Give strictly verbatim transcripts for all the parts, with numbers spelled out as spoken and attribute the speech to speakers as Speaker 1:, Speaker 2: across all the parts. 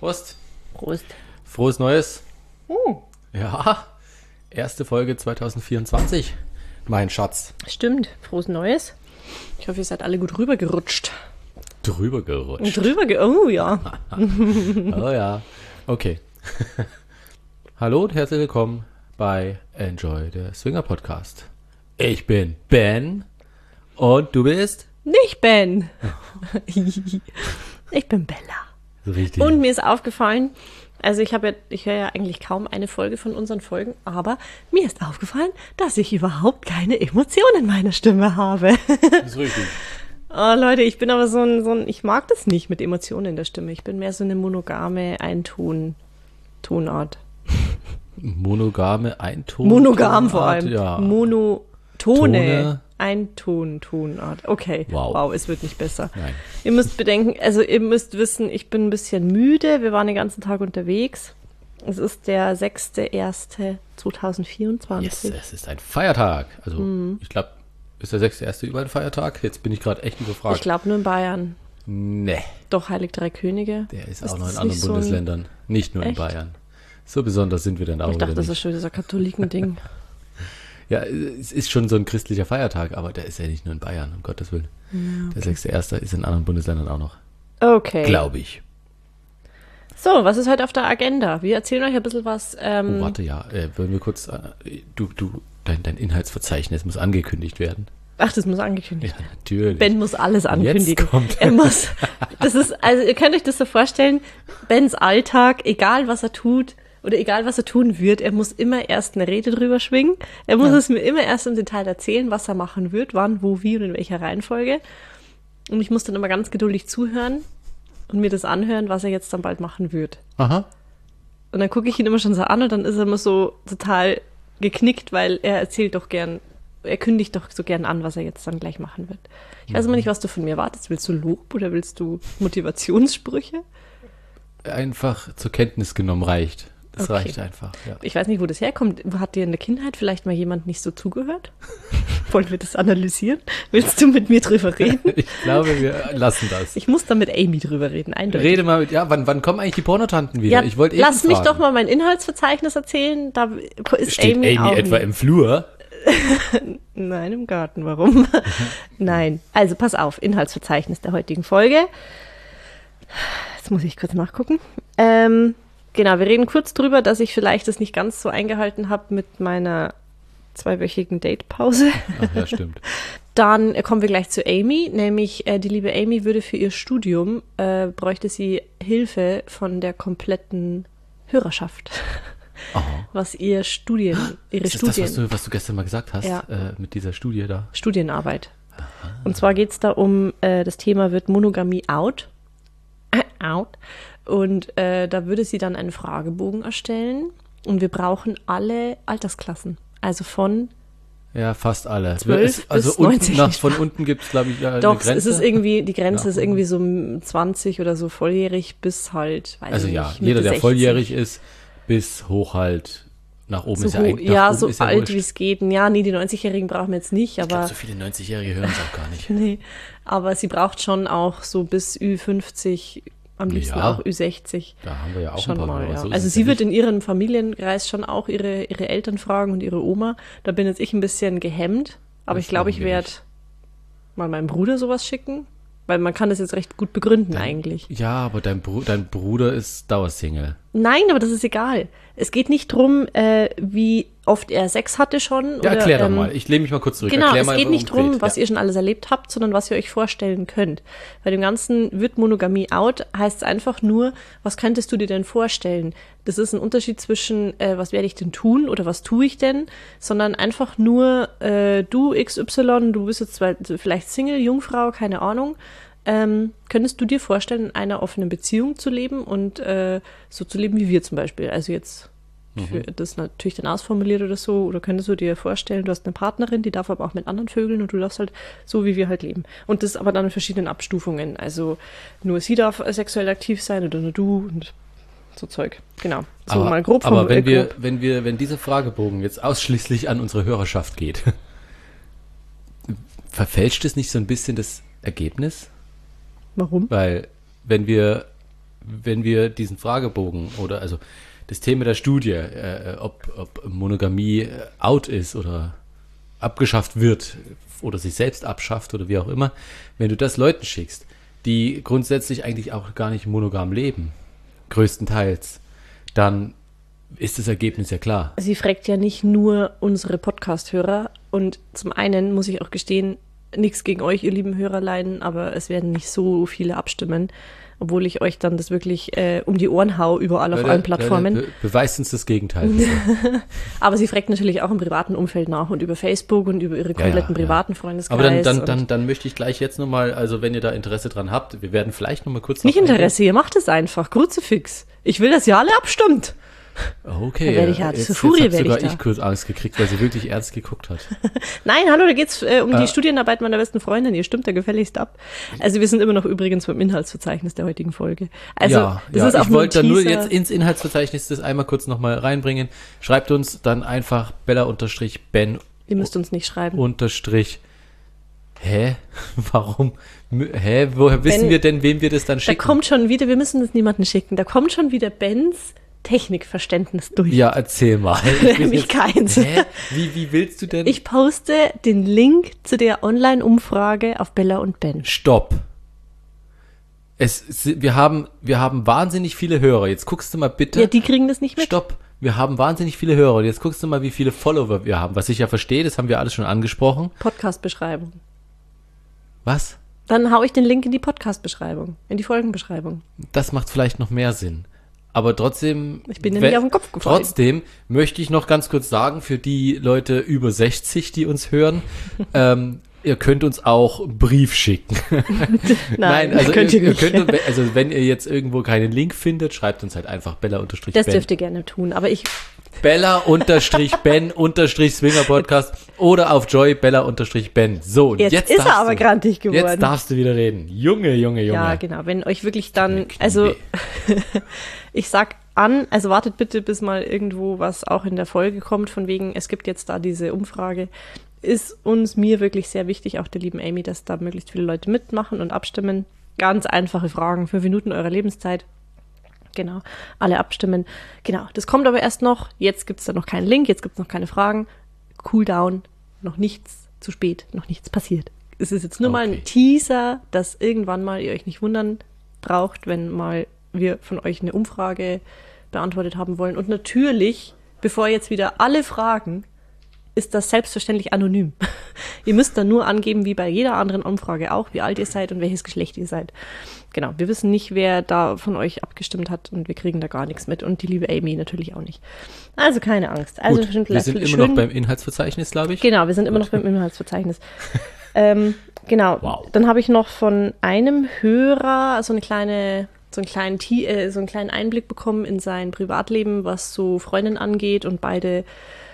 Speaker 1: Prost.
Speaker 2: Prost.
Speaker 1: Frohes Neues.
Speaker 2: Uh.
Speaker 1: Ja, erste Folge zwanzig vierundzwanzig, mein Schatz.
Speaker 2: Stimmt, frohes Neues. Ich hoffe, ihr seid alle gut rübergerutscht.
Speaker 1: Drüber gerutscht.
Speaker 2: Drüber ge... Oh ja.
Speaker 1: Oh ja. Okay. Hallo und herzlich willkommen bei Enjoy, der Swinger Podcast. Ich bin Ben und du bist?
Speaker 2: Nicht Ben. Ich bin Bella.
Speaker 1: Richtig.
Speaker 2: Und mir ist aufgefallen, also ich habe ja, ich höre ja eigentlich kaum eine Folge von unseren Folgen, aber mir ist aufgefallen, dass ich überhaupt keine Emotionen in meiner Stimme habe.
Speaker 1: Das ist richtig.
Speaker 2: Oh Leute, ich bin aber so ein, so ein, ich mag das nicht mit Emotionen in der Stimme. Ich bin mehr so eine monogame Einton, Tonart.
Speaker 1: Monogame Einton.
Speaker 2: Monogam vor allem.
Speaker 1: Ja.
Speaker 2: Monotone.
Speaker 1: Tone.
Speaker 2: Einton, Tonart. Okay.
Speaker 1: Wow.
Speaker 2: Wow, es wird nicht besser.
Speaker 1: Nein.
Speaker 2: Ihr müsst bedenken, also ihr müsst wissen, ich bin ein bisschen müde. Wir waren den ganzen Tag unterwegs. Es ist der sechster erster zweitausendvierundzwanzig.
Speaker 1: Yes, es ist ein Feiertag. Also mhm. ich glaube, ist der sechste erste überall ein Feiertag? Jetzt bin ich gerade echt überfragt.
Speaker 2: Ich glaube nur in Bayern.
Speaker 1: Nee.
Speaker 2: Doch, Heilig Drei Könige.
Speaker 1: Der ist,
Speaker 2: ist
Speaker 1: auch noch in
Speaker 2: das
Speaker 1: anderen
Speaker 2: nicht so
Speaker 1: Bundesländern.
Speaker 2: ein...
Speaker 1: Nicht nur in
Speaker 2: Echt?
Speaker 1: Bayern. So besonders sind wir dann auch
Speaker 2: Ich dachte,
Speaker 1: wieder
Speaker 2: das
Speaker 1: nicht.
Speaker 2: ist schon dieser Katholikending.
Speaker 1: Ja, es ist schon so ein christlicher Feiertag, aber der ist ja nicht nur in Bayern, um Gottes Willen.
Speaker 2: Ja, okay.
Speaker 1: Der sechste erste ist in anderen Bundesländern auch noch.
Speaker 2: Okay.
Speaker 1: Glaube ich.
Speaker 2: So, was ist heute auf der Agenda? Wir erzählen euch ein bisschen was. Ähm,
Speaker 1: Oh, warte, ja. Äh, wollen wir kurz, äh, du, du, dein, dein Inhaltsverzeichnis muss angekündigt werden.
Speaker 2: Ach, das muss angekündigt
Speaker 1: Ja,
Speaker 2: werden.
Speaker 1: natürlich.
Speaker 2: Ben muss alles ankündigen.
Speaker 1: Jetzt kommt
Speaker 2: er muss, das ist, also ihr könnt euch das so vorstellen, Bens Alltag, egal was er tut oder egal was er tun wird, er muss immer erst eine Rede drüber schwingen. Er muss
Speaker 1: Ja.
Speaker 2: es mir immer erst im Detail erzählen, was er machen wird, wann, wo, wie und in welcher Reihenfolge. Und ich muss dann immer ganz geduldig zuhören und mir das anhören, was er jetzt dann bald machen wird.
Speaker 1: Aha.
Speaker 2: Und dann gucke ich ihn immer schon so an und dann ist er immer so total geknickt, weil er erzählt doch gern, er kündigt doch so gern an, was er jetzt dann gleich machen wird. Ich weiß immer nicht, was du von mir erwartest. Willst du Lob oder willst du Motivationssprüche?
Speaker 1: Einfach zur Kenntnis genommen reicht. Das
Speaker 2: Okay.
Speaker 1: reicht einfach, ja.
Speaker 2: Ich weiß nicht, wo das herkommt. Hat dir in der Kindheit vielleicht mal jemand nicht so zugehört? Wollen wir das analysieren? Willst du mit mir drüber reden?
Speaker 1: Ich glaube, wir lassen das.
Speaker 2: Ich muss da mit Amy drüber reden, eindeutig.
Speaker 1: Rede mal mit, ja, wann, wann kommen eigentlich die Pornotanten wieder?
Speaker 2: Ja,
Speaker 1: ich wollte eh
Speaker 2: lass
Speaker 1: schon
Speaker 2: mich
Speaker 1: fragen.
Speaker 2: doch mal mein Inhaltsverzeichnis erzählen. Da ist
Speaker 1: Steht
Speaker 2: Amy,
Speaker 1: Amy,
Speaker 2: auch
Speaker 1: etwa
Speaker 2: nicht.
Speaker 1: im Flur?
Speaker 2: Nein, im Garten. Warum? Nein. Also pass auf, Inhaltsverzeichnis der heutigen Folge. Jetzt muss ich kurz nachgucken. Ähm, genau, wir reden kurz drüber, dass ich vielleicht das nicht ganz so eingehalten habe mit meiner zweiwöchigen Datepause.
Speaker 1: Ach ja, stimmt.
Speaker 2: Dann äh, kommen wir gleich zu Amy, nämlich äh, die liebe Amy würde für ihr Studium, äh, bräuchte sie Hilfe von der kompletten Hörerschaft.
Speaker 1: Aha.
Speaker 2: Was ihr Studien, ihre
Speaker 1: Ist das
Speaker 2: Studien...
Speaker 1: das, was du, was du gestern mal gesagt hast,
Speaker 2: Ja.
Speaker 1: äh, mit dieser Studie da?
Speaker 2: Studienarbeit. Und zwar geht es da um, äh, das Thema wird Monogamie out. Äh, out. Und äh, da würde sie dann einen Fragebogen erstellen. Und wir brauchen alle Altersklassen. Also von,
Speaker 1: Ja, fast alle.
Speaker 2: zwölf
Speaker 1: Es- also
Speaker 2: bis
Speaker 1: unten,
Speaker 2: neunzig.
Speaker 1: nach, von unten gibt es, glaube ich, ja,
Speaker 2: doch,
Speaker 1: eine Grenze.
Speaker 2: es ist irgendwie, die Grenze
Speaker 1: Ja.
Speaker 2: ist irgendwie so zwanzig oder so volljährig bis halt, weiß
Speaker 1: Also
Speaker 2: ich
Speaker 1: ja,
Speaker 2: nicht,
Speaker 1: jeder,
Speaker 2: Mitte
Speaker 1: der
Speaker 2: sechzig.
Speaker 1: volljährig ist, bis hoch halt nach oben
Speaker 2: So
Speaker 1: ist ja
Speaker 2: hoch,
Speaker 1: eigentlich nach
Speaker 2: ja,
Speaker 1: oben
Speaker 2: so
Speaker 1: ist ja
Speaker 2: alt
Speaker 1: wurscht.
Speaker 2: wie es geht. Ja, nee, die neunzigjährigen brauchen wir jetzt nicht,
Speaker 1: Ich glaube,
Speaker 2: aber
Speaker 1: so viele neunzigjährige hören es auch gar nicht.
Speaker 2: nee, aber sie braucht schon auch so bis Ü fünfzig, am liebsten
Speaker 1: Ja.
Speaker 2: auch Ü sechzig.
Speaker 1: Da haben wir ja auch
Speaker 2: Schon
Speaker 1: ein paar
Speaker 2: mal,
Speaker 1: aber
Speaker 2: ja.
Speaker 1: so ist
Speaker 2: Also
Speaker 1: es
Speaker 2: sie
Speaker 1: ja
Speaker 2: wird
Speaker 1: nicht.
Speaker 2: in ihrem Familienkreis schon auch ihre, ihre Eltern fragen und ihre Oma. Da bin jetzt ich ein bisschen gehemmt, aber
Speaker 1: Das
Speaker 2: ich glaube,
Speaker 1: machen
Speaker 2: ich
Speaker 1: wir
Speaker 2: werde
Speaker 1: nicht.
Speaker 2: mal meinem Bruder sowas schicken, weil man kann das jetzt recht gut begründen
Speaker 1: Dein-
Speaker 2: eigentlich.
Speaker 1: Ja, aber dein, Bru dein Bruder ist Dauersingle.
Speaker 2: Nein, aber das ist egal. Es geht nicht drum, äh, wie oft er Sex hatte schon.
Speaker 1: Ja,
Speaker 2: oder,
Speaker 1: erklär doch
Speaker 2: ähm,
Speaker 1: mal. Ich lehne mich mal kurz zurück.
Speaker 2: Genau,
Speaker 1: Erklär
Speaker 2: es
Speaker 1: mal,
Speaker 2: geht
Speaker 1: worum
Speaker 2: nicht drum,
Speaker 1: geht.
Speaker 2: was
Speaker 1: ja.
Speaker 2: ihr schon alles erlebt habt, sondern was ihr euch vorstellen könnt. Bei dem Ganzen wird Monogamie out, heißt es einfach nur, was könntest du dir denn vorstellen? Das ist ein Unterschied zwischen, äh, was werde ich denn tun oder was tue ich denn, sondern einfach nur, äh, du X Y, du bist jetzt zwar vielleicht Single, Jungfrau, keine Ahnung, ähm, könntest du dir vorstellen, in einer offenen Beziehung zu leben und äh, so zu leben wie wir zum Beispiel? Also jetzt für das natürlich dann ausformuliert oder so, oder könntest du dir vorstellen, du hast eine Partnerin, die darf aber auch mit anderen Vögeln und du darfst halt so, wie wir halt leben. Und das aber dann in verschiedenen Abstufungen. Also nur sie darf sexuell aktiv sein oder nur du und so Zeug. Genau. So
Speaker 1: aber,
Speaker 2: mal grob vom
Speaker 1: aber wenn
Speaker 2: äh,
Speaker 1: wir,
Speaker 2: grob.
Speaker 1: wenn wir, wenn dieser Fragebogen jetzt ausschließlich an unsere Hörerschaft geht, verfälscht es nicht so ein bisschen das Ergebnis?
Speaker 2: Warum?
Speaker 1: Weil wenn wir wenn wir diesen Fragebogen oder also das Thema der Studie, äh, ob, ob Monogamie out ist oder abgeschafft wird oder sich selbst abschafft oder wie auch immer, wenn du das Leuten schickst, die grundsätzlich eigentlich auch gar nicht monogam leben, größtenteils, dann ist das Ergebnis ja klar.
Speaker 2: Sie fragt ja nicht nur unsere Podcast-Hörer und zum einen muss ich auch gestehen, nichts gegen euch, ihr lieben Hörerlein, aber es werden nicht so viele abstimmen, obwohl ich euch dann das wirklich äh, um die Ohren hau, überall auf
Speaker 1: Leute,
Speaker 2: allen Plattformen.
Speaker 1: Leute, be beweist uns das Gegenteil.
Speaker 2: Aber sie fragt natürlich auch im privaten Umfeld nach und über Facebook und über ihre kompletten
Speaker 1: ja, ja.
Speaker 2: privaten Freundeskreis.
Speaker 1: Aber dann, dann, dann, dann möchte ich gleich jetzt nochmal, also wenn ihr da Interesse dran habt, wir werden vielleicht nochmal kurz...
Speaker 2: Nicht Interesse, ihr macht es einfach, Kruzifix. Ich will, dass ihr alle abstimmt.
Speaker 1: Okay,
Speaker 2: da werde ich ja,
Speaker 1: jetzt,
Speaker 2: zur Furie
Speaker 1: jetzt hat
Speaker 2: werde
Speaker 1: sogar
Speaker 2: ich,
Speaker 1: ich kurz Angst gekriegt, weil sie wirklich ernst geguckt hat.
Speaker 2: Nein, hallo, da geht's äh, um
Speaker 1: äh,
Speaker 2: die Studienarbeit meiner besten Freundin. Ihr stimmt da gefälligst ab. Also wir sind immer noch übrigens beim Inhaltsverzeichnis der heutigen Folge. Also
Speaker 1: ja,
Speaker 2: das
Speaker 1: ja,
Speaker 2: ist auch
Speaker 1: ich wollte dann nur
Speaker 2: Teaser.
Speaker 1: jetzt ins Inhaltsverzeichnis das einmal kurz nochmal reinbringen. Schreibt uns dann einfach Bella-Ben
Speaker 2: Ihr müsst uns nicht schreiben.
Speaker 1: unterstrich Hä? Warum? Hä? Woher wissen
Speaker 2: Ben,
Speaker 1: wir denn, wem wir das dann
Speaker 2: Da
Speaker 1: schicken?
Speaker 2: kommt schon wieder, wir müssen das niemanden schicken, da kommt schon wieder Bens Technikverständnis durch.
Speaker 1: Ja, erzähl mal. Ich bin
Speaker 2: Nämlich
Speaker 1: jetzt-
Speaker 2: keins.
Speaker 1: Hä? Wie, wie willst du denn?
Speaker 2: Ich poste den Link zu der Online-Umfrage auf Bella und Ben.
Speaker 1: Stopp. Es, es- wir haben, wir haben wahnsinnig viele Hörer. Jetzt guckst du mal bitte.
Speaker 2: Ja, die kriegen das nicht mit.
Speaker 1: Stopp. Wir haben wahnsinnig viele Hörer. Und jetzt guckst du mal, wie viele Follower wir haben. Was ich ja verstehe, das haben wir alles schon angesprochen.
Speaker 2: Podcast-Beschreibung.
Speaker 1: Was?
Speaker 2: Dann hau ich den Link in die Podcast-Beschreibung, in die Folgenbeschreibung.
Speaker 1: Das macht vielleicht noch mehr Sinn. Aber trotzdem,
Speaker 2: Ich bin dir nicht
Speaker 1: we-
Speaker 2: auf den Kopf gefallen.
Speaker 1: Trotzdem möchte ich noch ganz kurz sagen, für die Leute über sechzig, die uns hören, ähm, ihr könnt uns auch einen Brief schicken.
Speaker 2: Nein,
Speaker 1: also
Speaker 2: könnt ihr nicht.
Speaker 1: Könnt, also wenn ihr jetzt irgendwo keinen Link findet, schreibt uns halt einfach Bella-Ben.
Speaker 2: Das dürft ihr gerne tun, aber ich,
Speaker 1: Bella-Ben-Swinger-Podcast oder auf Joy Bella-Ben. So, und
Speaker 2: jetzt,
Speaker 1: jetzt,
Speaker 2: ist
Speaker 1: darfst
Speaker 2: er aber
Speaker 1: du,
Speaker 2: grantig geworden.
Speaker 1: Jetzt darfst du wieder reden. Junge, Junge, Junge.
Speaker 2: Ja, genau, wenn euch wirklich dann,
Speaker 1: Mir Knie
Speaker 2: also
Speaker 1: weh.
Speaker 2: ich sag an, also wartet bitte, bis mal irgendwo was auch in der Folge kommt, von wegen, es gibt jetzt da diese Umfrage, ist uns mir wirklich sehr wichtig, auch der lieben Amy, dass da möglichst viele Leute mitmachen und abstimmen. Ganz einfache Fragen, fünf Minuten eurer Lebenszeit. Genau, alle abstimmen. Genau, das kommt aber erst noch. Jetzt gibt es da noch keinen Link, jetzt gibt es noch keine Fragen. Cool down, noch nichts zu spät, noch nichts passiert. Es ist jetzt nur mal
Speaker 1: Okay.
Speaker 2: ein Teaser, dass irgendwann mal ihr euch nicht wundern braucht, wenn mal wir von euch eine Umfrage beantwortet haben wollen. Und natürlich, bevor jetzt wieder alle fragen, ist das selbstverständlich anonym. Ihr müsst dann nur angeben, wie bei jeder anderen Umfrage auch, wie alt ihr seid und welches Geschlecht ihr seid. Genau, wir wissen nicht, wer da von euch abgestimmt hat und wir kriegen da gar nichts mit. Und die liebe Amy natürlich auch nicht. Also keine Angst. Also
Speaker 1: Gut,
Speaker 2: schön-
Speaker 1: wir sind immer
Speaker 2: schön-
Speaker 1: noch beim Inhaltsverzeichnis, glaube ich.
Speaker 2: Genau, wir sind immer noch beim Inhaltsverzeichnis. ähm, genau,
Speaker 1: Wow.
Speaker 2: dann habe ich noch von einem Hörer so eine kleine, so einen kleinen, Ti- äh, so einen kleinen Einblick bekommen in sein Privatleben, was so Freundinnen angeht, und beide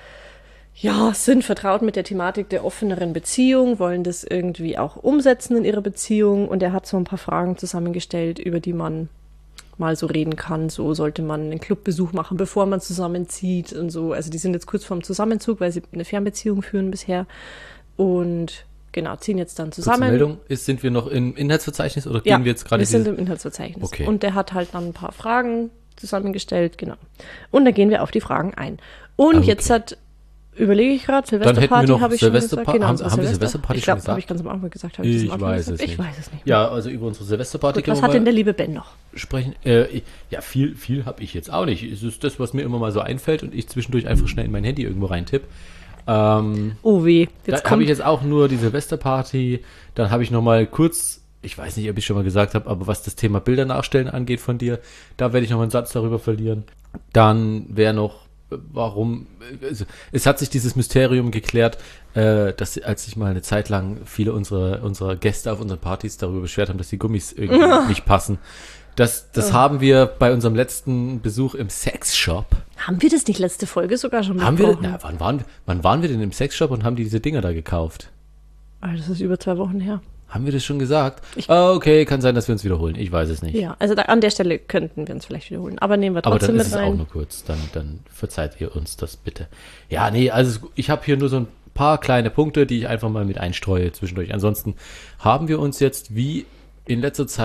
Speaker 2: ja, sind vertraut mit der Thematik der offeneren Beziehung, wollen das irgendwie auch umsetzen in ihrer Beziehung, und er hat so ein paar Fragen zusammengestellt, über die man mal so reden kann. So sollte man einen Clubbesuch machen, bevor man zusammenzieht und so. Also die sind jetzt kurz vorm Zusammenzug, weil sie eine Fernbeziehung führen bisher und genau, ziehen jetzt dann
Speaker 1: Kurze
Speaker 2: zusammen.
Speaker 1: Meldung, ist, sind wir noch im Inhaltsverzeichnis oder
Speaker 2: Ja,
Speaker 1: gehen wir jetzt gerade
Speaker 2: wir sind
Speaker 1: diese-
Speaker 2: im Inhaltsverzeichnis.
Speaker 1: Okay.
Speaker 2: Und der hat halt dann ein paar Fragen zusammengestellt, genau. Und dann gehen wir auf die Fragen ein. Und
Speaker 1: Okay.
Speaker 2: jetzt hat, überlege ich gerade,
Speaker 1: Dann hätten wir
Speaker 2: Silvesterparty
Speaker 1: noch
Speaker 2: habe ich schon
Speaker 1: Silvesterpa-
Speaker 2: gesagt. Genau,
Speaker 1: haben-
Speaker 2: unsere
Speaker 1: haben wir
Speaker 2: Silvester-
Speaker 1: Silvesterparty
Speaker 2: ich
Speaker 1: schon
Speaker 2: glaub,
Speaker 1: gesagt?
Speaker 2: habe ich ganz am Anfang gesagt. Habe ich, das
Speaker 1: Ich
Speaker 2: am Anfang
Speaker 1: weiß
Speaker 2: gesagt?
Speaker 1: es
Speaker 2: Ich
Speaker 1: nicht.
Speaker 2: weiß es nicht mehr.
Speaker 1: Ja, also über unsere Silvesterparty
Speaker 2: Gut, was
Speaker 1: können
Speaker 2: hat
Speaker 1: wir
Speaker 2: denn
Speaker 1: mal
Speaker 2: der liebe Ben noch?
Speaker 1: sprechen. Äh, ja, viel, viel habe ich jetzt auch nicht. Es ist das, was mir immer mal so einfällt und ich zwischendurch einfach schnell in mein Handy irgendwo reintipp. Ähm,
Speaker 2: Oh weh,
Speaker 1: da
Speaker 2: jetzt
Speaker 1: habe
Speaker 2: kommt
Speaker 1: ich jetzt auch nur die Silvesterparty. Dann habe ich noch mal kurz, ich weiß nicht, ob ich schon mal gesagt habe, aber was das Thema Bilder nachstellen angeht von dir, da werde ich noch mal einen Satz darüber verlieren. Dann wäre noch, äh, warum, also, es hat sich dieses Mysterium geklärt, äh, dass als sich mal eine Zeit lang viele unserer, unserer Gäste auf unseren Partys darüber beschwert haben, dass die Gummis irgendwie nicht passen. Das, das haben wir bei unserem letzten Besuch im Sexshop.
Speaker 2: Haben wir das nicht letzte Folge sogar schon
Speaker 1: Haben wir,
Speaker 2: besprochen?
Speaker 1: na, wann waren, wann waren wir denn im Sexshop und haben die diese Dinger da gekauft?
Speaker 2: Ah, das ist über zwei Wochen her.
Speaker 1: Haben wir das schon gesagt?
Speaker 2: Ich-
Speaker 1: Ah, okay, kann sein, dass wir uns wiederholen. Ich weiß es nicht.
Speaker 2: Ja, also da, an der Stelle könnten wir uns vielleicht wiederholen. Aber nehmen wir
Speaker 1: Aber
Speaker 2: trotzdem
Speaker 1: dann ist
Speaker 2: mit
Speaker 1: es auch
Speaker 2: rein.
Speaker 1: nur kurz. Dann, dann verzeiht ihr uns das bitte. Ja, nee, also es- ich habe hier nur so ein paar kleine Punkte, die ich einfach mal mit einstreue zwischendurch. Ansonsten haben wir uns jetzt wie in letzter Zeit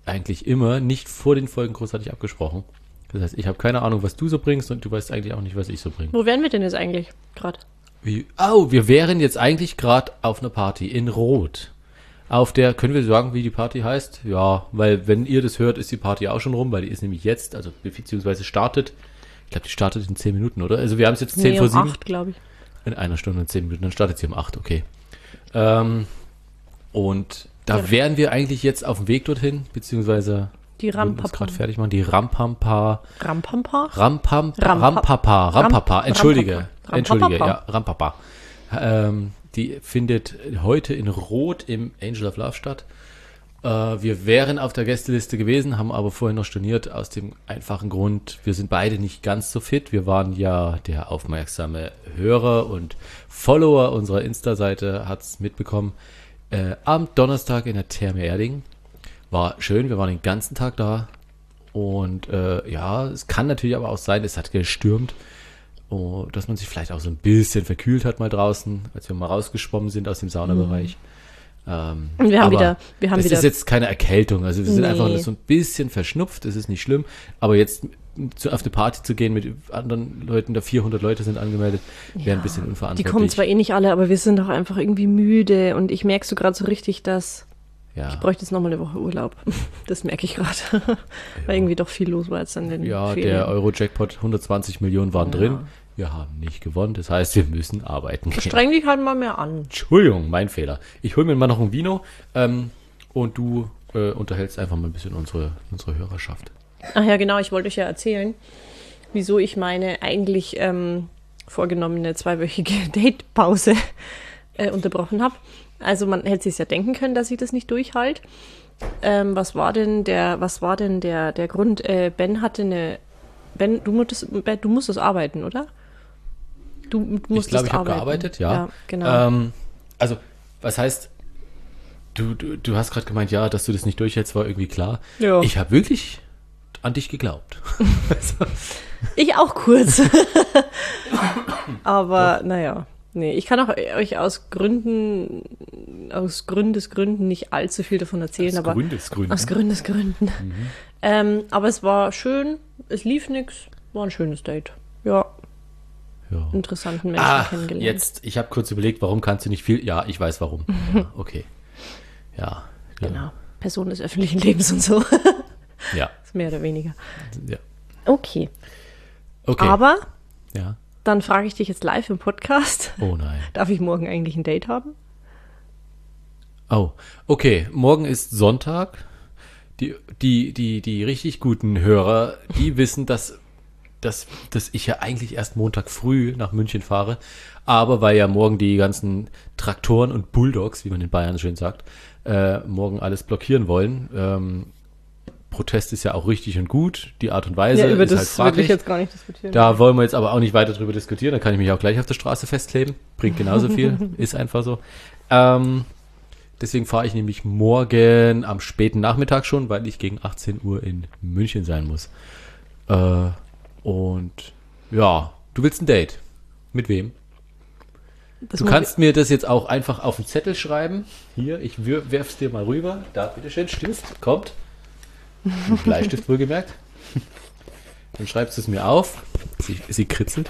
Speaker 1: eigentlich immer nicht vor den Folgen großartig abgesprochen. Das heißt, ich habe keine Ahnung, was du so bringst und du weißt eigentlich auch nicht, was ich so bringe.
Speaker 2: Wo wären wir denn jetzt eigentlich gerade?
Speaker 1: Wie, oh, wir wären jetzt eigentlich gerade auf einer Party in Rot. Auf der, können wir sagen, wie die Party heißt? Ja, weil wenn ihr das hört, ist die Party auch schon rum, weil die ist nämlich jetzt, also beziehungsweise startet. Ich glaube, die startet in zehn Minuten, oder? Also wir haben es jetzt zehn
Speaker 2: nee,
Speaker 1: vor
Speaker 2: um
Speaker 1: sieben.
Speaker 2: acht, glaube ich.
Speaker 1: In einer Stunde und zehn Minuten, dann startet sie um acht, okay. Ähm, und da
Speaker 2: Ja.
Speaker 1: wären wir eigentlich jetzt auf dem Weg dorthin, beziehungsweise
Speaker 2: Die
Speaker 1: würden uns
Speaker 2: Rampapa.
Speaker 1: gerade fertig machen. Die Rampampa,
Speaker 2: Rampampa?
Speaker 1: Rampam,
Speaker 2: Rampa-
Speaker 1: Rampapa, Rampapa,
Speaker 2: Ramp-
Speaker 1: entschuldige,
Speaker 2: Rampapa.
Speaker 1: entschuldige,
Speaker 2: Rampapapa.
Speaker 1: ja, Rampapa. Ähm, die findet heute in Rot im Angel of Love statt. Äh, wir wären auf der Gästeliste gewesen, haben aber vorhin noch storniert, aus dem einfachen Grund, wir sind beide nicht ganz so fit. Wir waren ja, der aufmerksame Hörer und Follower unserer Insta-Seite hat es mitbekommen, äh, am Donnerstag in der Therme Erding. War schön, wir waren den ganzen Tag da. Und äh, ja, es kann natürlich aber auch sein, es hat gestürmt, oh, dass man sich vielleicht auch so ein bisschen verkühlt hat mal draußen, als wir mal rausgeschwommen sind aus dem Saunabereich. Ähm,
Speaker 2: Und wir haben
Speaker 1: aber
Speaker 2: wieder, wir haben
Speaker 1: es
Speaker 2: wieder.
Speaker 1: ist jetzt keine Erkältung, also wir sind
Speaker 2: Nee.
Speaker 1: einfach so ein bisschen verschnupft, es ist nicht schlimm, aber jetzt zu, auf eine Party zu gehen mit anderen Leuten, da vierhundert Leute sind angemeldet, wäre ein bisschen
Speaker 2: die
Speaker 1: unverantwortlich.
Speaker 2: kommen zwar eh nicht alle, aber wir sind doch einfach irgendwie müde und ich merke so gerade so richtig, dass
Speaker 1: ja.
Speaker 2: ich bräuchte jetzt nochmal eine Woche Urlaub. Das merke ich gerade. Weil irgendwie doch viel los war jetzt an den
Speaker 1: Ja,
Speaker 2: Ferien.
Speaker 1: der Euro-Jackpot, hundertzwanzig Millionen waren
Speaker 2: Ja.
Speaker 1: drin. Wir haben nicht gewonnen, das heißt, wir müssen arbeiten gehen.
Speaker 2: Streng dich halt mal mehr an.
Speaker 1: Entschuldigung, mein Fehler. Ich hole mir mal noch ein Vino ähm, und du äh, unterhältst einfach mal ein bisschen unsere, unsere Hörerschaft.
Speaker 2: Ach ja, genau, ich wollte euch ja erzählen, wieso ich meine eigentlich ähm, vorgenommene zweiwöchige Datepause äh, unterbrochen habe. Also man hätte sich ja denken können, dass ich das nicht durchhalte. Ähm, was war denn der, was war denn der, der Grund? Äh, Ben hatte eine, Ben, du musstest, Ben, du musstest arbeiten, oder? Du, du musstest
Speaker 1: Ich glaube, ich habe
Speaker 2: arbeiten.
Speaker 1: gearbeitet, ja.
Speaker 2: Ja, genau.
Speaker 1: Ähm, also, was heißt, du, du, du hast gerade gemeint, ja, dass du das nicht durchhältst, war irgendwie klar.
Speaker 2: Ja.
Speaker 1: Ich habe wirklich an dich geglaubt.
Speaker 2: Ich auch kurz. Aber naja, nee, ich kann auch euch aus Gründen, aus Gründesgründen nicht allzu viel davon erzählen.
Speaker 1: Aus
Speaker 2: aber
Speaker 1: Gründesgründen.
Speaker 2: Aus Gründesgründen.
Speaker 1: Mhm.
Speaker 2: Ähm, aber es war schön, es lief nix, war ein schönes Date. Ja,
Speaker 1: Ja.
Speaker 2: interessanten Menschen
Speaker 1: Ah,
Speaker 2: kennengelernt.
Speaker 1: jetzt, ich habe kurz überlegt, warum kannst du nicht viel? Ja, ich weiß warum. Ja, okay. Ja.
Speaker 2: Genau, Person des öffentlichen Lebens und so.
Speaker 1: Ja.
Speaker 2: Ist mehr oder weniger.
Speaker 1: Ja.
Speaker 2: Okay,
Speaker 1: Okay.
Speaker 2: aber
Speaker 1: ja.
Speaker 2: dann frage ich dich jetzt live im Podcast.
Speaker 1: Oh nein.
Speaker 2: Darf ich morgen eigentlich ein Date haben?
Speaker 1: Oh, okay. Morgen ist Sonntag. Die, die, die, die richtig guten Hörer, die wissen, dass, dass, dass ich ja eigentlich erst Montag früh nach München fahre. Aber weil ja morgen die ganzen Traktoren und Bulldogs, wie man in Bayern schön sagt, äh, morgen alles blockieren wollen. Ähm, Protest ist ja auch richtig und gut. Die Art und Weise
Speaker 2: Ja, über
Speaker 1: ist
Speaker 2: das
Speaker 1: halt
Speaker 2: will
Speaker 1: fraglich.
Speaker 2: ich jetzt gar nicht diskutieren.
Speaker 1: Da wollen wir jetzt aber auch nicht weiter drüber diskutieren. Da kann ich mich auch gleich auf der Straße festkleben. Bringt genauso viel. Ist einfach so. Ähm, deswegen fahre ich nämlich morgen am späten Nachmittag schon, weil ich gegen achtzehn Uhr in München sein muss. Äh, und ja, du willst ein Date. Mit wem?
Speaker 2: Das
Speaker 1: Du
Speaker 2: muss
Speaker 1: kannst mir das jetzt auch einfach auf den Zettel schreiben. Hier, ich wür- werf's dir mal rüber. Da, bitteschön, Stift, kommt. Ein Bleistift wohlgemerkt. Dann schreibst du es mir auf. Sie, sie kritzelt.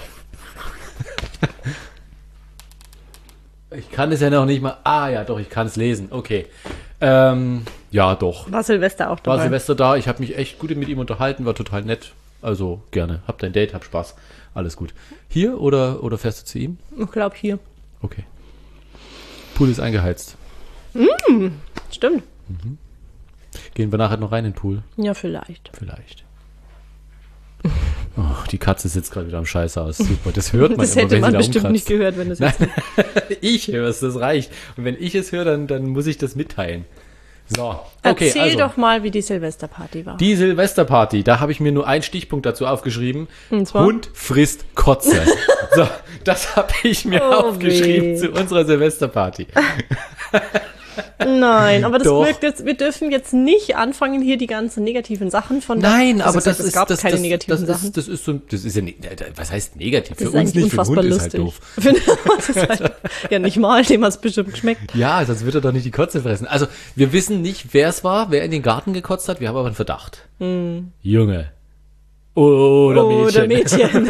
Speaker 1: Ich kann es ja noch nicht mal. Ah ja, doch, ich kann es lesen. Okay. Ähm, ja, doch.
Speaker 2: ich- War Silvester auch dabei?
Speaker 1: War Silvester da. Ich habe mich echt gut mit ihm unterhalten. War total nett. Also gerne. Hab dein Date, hab Spaß. Alles gut. Hier oder, oder fährst du zu ihm?
Speaker 2: Ich glaube hier.
Speaker 1: Okay. Pool ist eingeheizt.
Speaker 2: Stimmt.
Speaker 1: Gehen wir nachher noch rein in den Pool?
Speaker 2: Ja, vielleicht.
Speaker 1: Vielleicht. Oh, die Katze sitzt gerade wieder am Scheiß aus. Super, das hört man
Speaker 2: Das
Speaker 1: immer,
Speaker 2: hätte
Speaker 1: wenn
Speaker 2: man
Speaker 1: sie da
Speaker 2: bestimmt
Speaker 1: umkratzt.
Speaker 2: nicht gehört, wenn das
Speaker 1: Nein,
Speaker 2: jetzt.
Speaker 1: ich höre es, das reicht. Und wenn ich es höre, dann, dann muss ich das mitteilen. So, okay,
Speaker 2: Erzähl
Speaker 1: also.
Speaker 2: doch mal, wie die Silvesterparty war.
Speaker 1: Die Silvesterparty, da habe ich mir nur einen Stichpunkt dazu aufgeschrieben.
Speaker 2: Und zwar?
Speaker 1: Hund frisst Kotze. So, das habe ich mir
Speaker 2: Oh,
Speaker 1: aufgeschrieben
Speaker 2: weh.
Speaker 1: zu unserer Silvesterparty.
Speaker 2: Nein, aber das
Speaker 1: Doch.
Speaker 2: wirkt jetzt, wir dürfen jetzt nicht anfangen, hier die ganzen negativen Sachen von
Speaker 1: Nein,
Speaker 2: also
Speaker 1: aber
Speaker 2: gesagt,
Speaker 1: das
Speaker 2: es
Speaker 1: ist,
Speaker 2: gab
Speaker 1: das,
Speaker 2: keine
Speaker 1: das,
Speaker 2: negativen
Speaker 1: das
Speaker 2: Sachen.
Speaker 1: ist, das ist so, das ist ja, ne- was heißt negativ?
Speaker 2: Das
Speaker 1: Für uns nicht, für den Hund ist halt doof.
Speaker 2: Das ist halt, ja, nicht mal, dem hat es bestimmt geschmeckt.
Speaker 1: Ja, sonst wird er doch nicht die Kotze fressen. Also, wir wissen nicht, wer es war, wer in den Garten gekotzt hat. Wir haben aber einen Verdacht.
Speaker 2: Hm.
Speaker 1: Junge. Oder Mädchen.
Speaker 2: Oder Mädchen.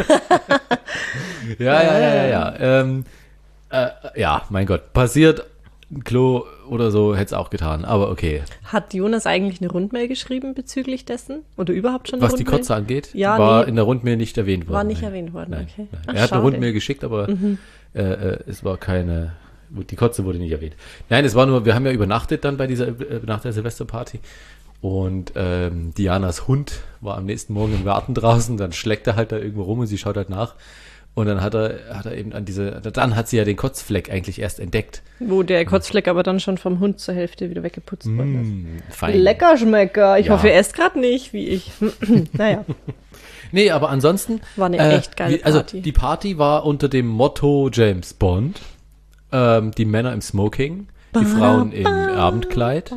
Speaker 1: Ja, ja, ja, ja, ja. Ähm, äh, ja, mein Gott. Passiert, ein Klo oder so hätte es auch getan. Aber okay.
Speaker 2: Hat Jonas eigentlich eine Rundmail geschrieben bezüglich dessen? Oder überhaupt schon eine
Speaker 1: Was die
Speaker 2: Rundmail?
Speaker 1: Kotze angeht,
Speaker 2: Ja,
Speaker 1: war
Speaker 2: nee.
Speaker 1: in der Rundmail nicht erwähnt worden.
Speaker 2: War nicht
Speaker 1: Nein.
Speaker 2: erwähnt worden,
Speaker 1: Nein,
Speaker 2: okay.
Speaker 1: nein.
Speaker 2: Ach,
Speaker 1: Er hat
Speaker 2: schade.
Speaker 1: eine Rundmail geschickt, aber
Speaker 2: Mhm.
Speaker 1: äh, äh, es war keine, die Kotze wurde nicht erwähnt. Nein, es war nur, wir haben ja übernachtet dann bei dieser, äh, nach der Silvesterparty. Und ähm, Dianas Hund war am nächsten Morgen im Garten draußen, dann schlägt er halt da irgendwo rum und sie schaut halt nach. Und dann hat er, hat er eben an diese, dann hat sie ja den Kotzfleck eigentlich erst entdeckt.
Speaker 2: Wo der Kotzfleck aber dann schon vom Hund zur Hälfte wieder weggeputzt worden ist.
Speaker 1: Mm, fein.
Speaker 2: Lecker Schmecker. Ich
Speaker 1: Ja.
Speaker 2: hoffe, er esst gerade nicht, wie ich. Naja.
Speaker 1: Nee, aber ansonsten.
Speaker 2: War eine
Speaker 1: äh,
Speaker 2: echt geile
Speaker 1: wie, also
Speaker 2: Party.
Speaker 1: die Party war unter dem Motto James Bond. Ähm, die Männer im Smoking, die Frauen im Abendkleid.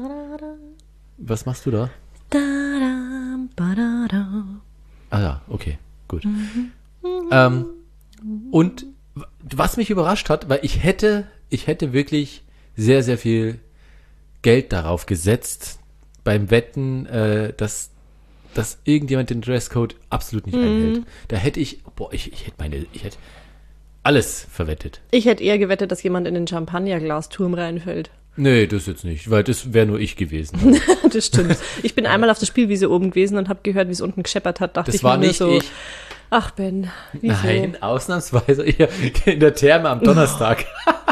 Speaker 1: Was machst du da?
Speaker 2: Dadam, badadam.
Speaker 1: Ah ja, okay, gut. Ähm, und w- was mich überrascht hat, weil ich hätte, ich hätte wirklich sehr, sehr viel Geld darauf gesetzt beim Wetten, äh, dass, dass irgendjemand den Dresscode absolut nicht einhält. Da hätte ich, boah, ich, ich hätte meine, ich hätte alles verwettet.
Speaker 2: Ich hätte eher gewettet, dass jemand in den Champagnerglasturm reinfällt.
Speaker 1: Nee, das jetzt nicht, weil das wäre nur ich gewesen.
Speaker 2: Das stimmt. Ich bin einmal auf der Spielwiese oben gewesen und habe gehört, wie es unten gescheppert hat. Dachte
Speaker 1: Das
Speaker 2: ich
Speaker 1: war
Speaker 2: mir
Speaker 1: nicht
Speaker 2: so,
Speaker 1: ich.
Speaker 2: ach Ben, wieso?
Speaker 1: Nein, ausnahmsweise eher in der Therme am Donnerstag.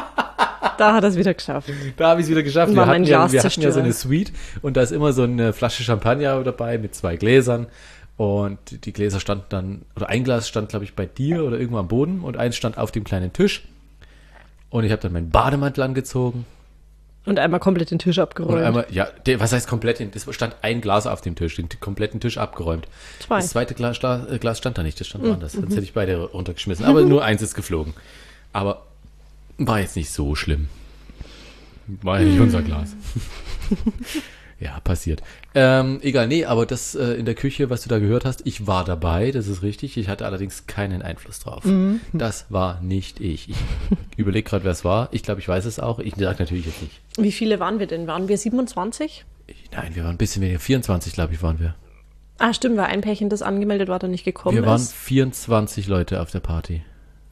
Speaker 2: Da hat er es wieder geschafft.
Speaker 1: Da habe ich es wieder geschafft.
Speaker 2: War
Speaker 1: Wir,
Speaker 2: mein
Speaker 1: hatten ja, wir hatten ja
Speaker 2: Glaszerstörer.
Speaker 1: so eine Suite und da ist immer so eine Flasche Champagner dabei mit zwei Gläsern. Und die Gläser standen dann, oder ein Glas stand, glaube ich, bei dir oder irgendwo am Boden und eins stand auf dem kleinen Tisch. Und ich habe dann meinen Bademantel angezogen.
Speaker 2: Und einmal komplett den Tisch
Speaker 1: Und
Speaker 2: abgeräumt.
Speaker 1: einmal, ja, der, was heißt komplett? Es stand ein Glas auf dem Tisch, den t- kompletten Tisch abgeräumt.
Speaker 2: Zwei.
Speaker 1: Das zweite Glas, Glas, äh, Glas stand da nicht, das stand woanders. Sonst hätte ich beide runtergeschmissen. Aber nur eins ist geflogen. Aber war jetzt nicht so schlimm. War ja nicht unser Glas. Ja, passiert. Ähm, egal, nee, aber das äh, in der Küche, was du da gehört hast, ich war dabei, das ist richtig. Ich hatte allerdings keinen Einfluss drauf. Das war nicht ich. Ich überlege gerade, wer es war. Ich glaube, ich weiß es auch. Ich sage natürlich jetzt nicht.
Speaker 2: Wie viele waren wir denn? Waren wir siebenundzwanzig?
Speaker 1: Ich, nein, wir waren ein bisschen weniger. vierundzwanzig, glaube ich, waren wir.
Speaker 2: Ah, stimmt, weil ein Pärchen, das angemeldet war, dann nicht gekommen
Speaker 1: Wir waren
Speaker 2: ist.
Speaker 1: vierundzwanzig Leute auf der Party.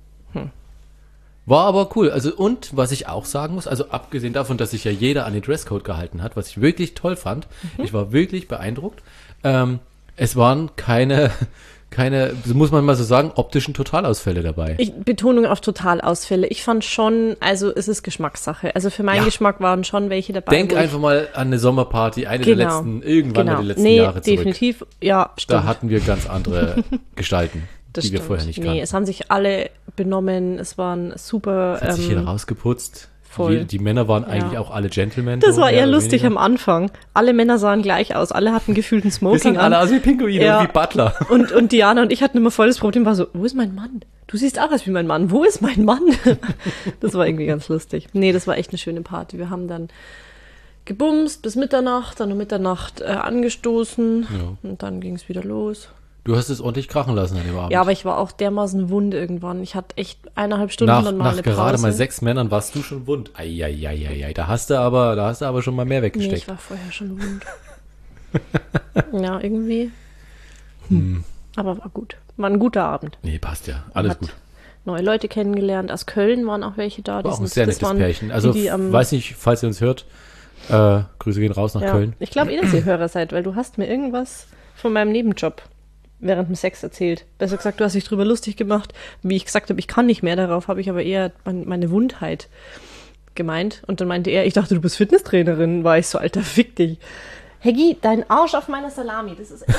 Speaker 1: War aber cool. Also, und was ich auch sagen muss, also abgesehen davon, dass sich ja jeder an den Dresscode gehalten hat, was ich wirklich toll fand, ich war wirklich beeindruckt. Ähm, es waren keine, keine, so muss man mal so sagen, optischen Totalausfälle dabei.
Speaker 2: Ich, Betonung auf Totalausfälle. Ich fand schon, also es ist Geschmackssache. Also für meinen
Speaker 1: Ja.
Speaker 2: Geschmack waren schon welche dabei.
Speaker 1: Denk
Speaker 2: wo ich-
Speaker 1: einfach mal an eine Sommerparty, eine der
Speaker 2: Genau.
Speaker 1: letzten, irgendwann
Speaker 2: genau.
Speaker 1: mal die letzten
Speaker 2: nee,
Speaker 1: Jahre zurück.
Speaker 2: definitiv, ja, stimmt.
Speaker 1: Da hatten wir ganz andere Gestalten,
Speaker 2: Das
Speaker 1: die wir
Speaker 2: stimmt.
Speaker 1: vorher nicht
Speaker 2: Nee,
Speaker 1: kannten.
Speaker 2: es haben sich alle benommen, es waren super.
Speaker 1: Es hat sich jeder
Speaker 2: Ähm,
Speaker 1: rausgeputzt.
Speaker 2: voll.
Speaker 1: Die, die Männer waren
Speaker 2: Ja.
Speaker 1: eigentlich auch alle Gentlemen.
Speaker 2: das
Speaker 1: so
Speaker 2: war
Speaker 1: mehr
Speaker 2: eher
Speaker 1: oder
Speaker 2: lustig
Speaker 1: weniger.
Speaker 2: am Anfang. Alle Männer sahen gleich aus, alle hatten gefühlt ein
Speaker 1: Wir
Speaker 2: Smoking
Speaker 1: sahen alle
Speaker 2: an.
Speaker 1: aus wie Pinguine
Speaker 2: Ja.
Speaker 1: und wie Butler.
Speaker 2: Und, und Diana und ich hatten immer voll das Problem, war so, wo ist mein Mann? Du siehst auch aus wie mein Mann, wo ist mein Mann? Das war irgendwie ganz lustig. Nee, das war echt eine schöne Party. Wir haben dann gebumst bis Mitternacht, dann um Mitternacht äh, angestoßen
Speaker 1: Ja.
Speaker 2: und dann ging es wieder los.
Speaker 1: Du hast es ordentlich krachen lassen an dem Abend.
Speaker 2: Ja, aber ich war auch dermaßen wund irgendwann. Ich hatte echt eineinhalb Stunden
Speaker 1: nach
Speaker 2: dann mal
Speaker 1: nach
Speaker 2: eine
Speaker 1: gerade
Speaker 2: Pause.
Speaker 1: mal sechs Männern warst du schon wund. Eieieiei, da hast du aber, da hast du aber schon mal mehr
Speaker 2: Nee,
Speaker 1: weggesteckt.
Speaker 2: ich war vorher schon wund. Ja, irgendwie.
Speaker 1: Hm.
Speaker 2: Aber war gut. War ein guter Abend.
Speaker 1: Nee, passt ja. Alles
Speaker 2: Hat
Speaker 1: gut.
Speaker 2: Neue Leute kennengelernt. Aus Köln waren auch welche da. Die
Speaker 1: War auch ein
Speaker 2: sind-
Speaker 1: sehr
Speaker 2: das
Speaker 1: nettes
Speaker 2: waren
Speaker 1: Pärchen. Also,
Speaker 2: die, die am,
Speaker 1: weiß nicht, falls ihr uns hört, äh, Grüße gehen raus nach
Speaker 2: ja,
Speaker 1: Köln.
Speaker 2: Ich glaube eh, dass ihr Hörer seid, weil du hast mir irgendwas von meinem Nebenjob während dem Sex erzählt. Besser gesagt, du hast dich drüber lustig gemacht. Wie ich gesagt habe, ich kann nicht mehr darauf, habe ich aber eher mein, meine Wundheit gemeint. Und dann meinte er, ich dachte, du bist Fitnesstrainerin. War ich so, Alter, fick dich. Heggi, dein Arsch auf meiner Salami, das ist echt...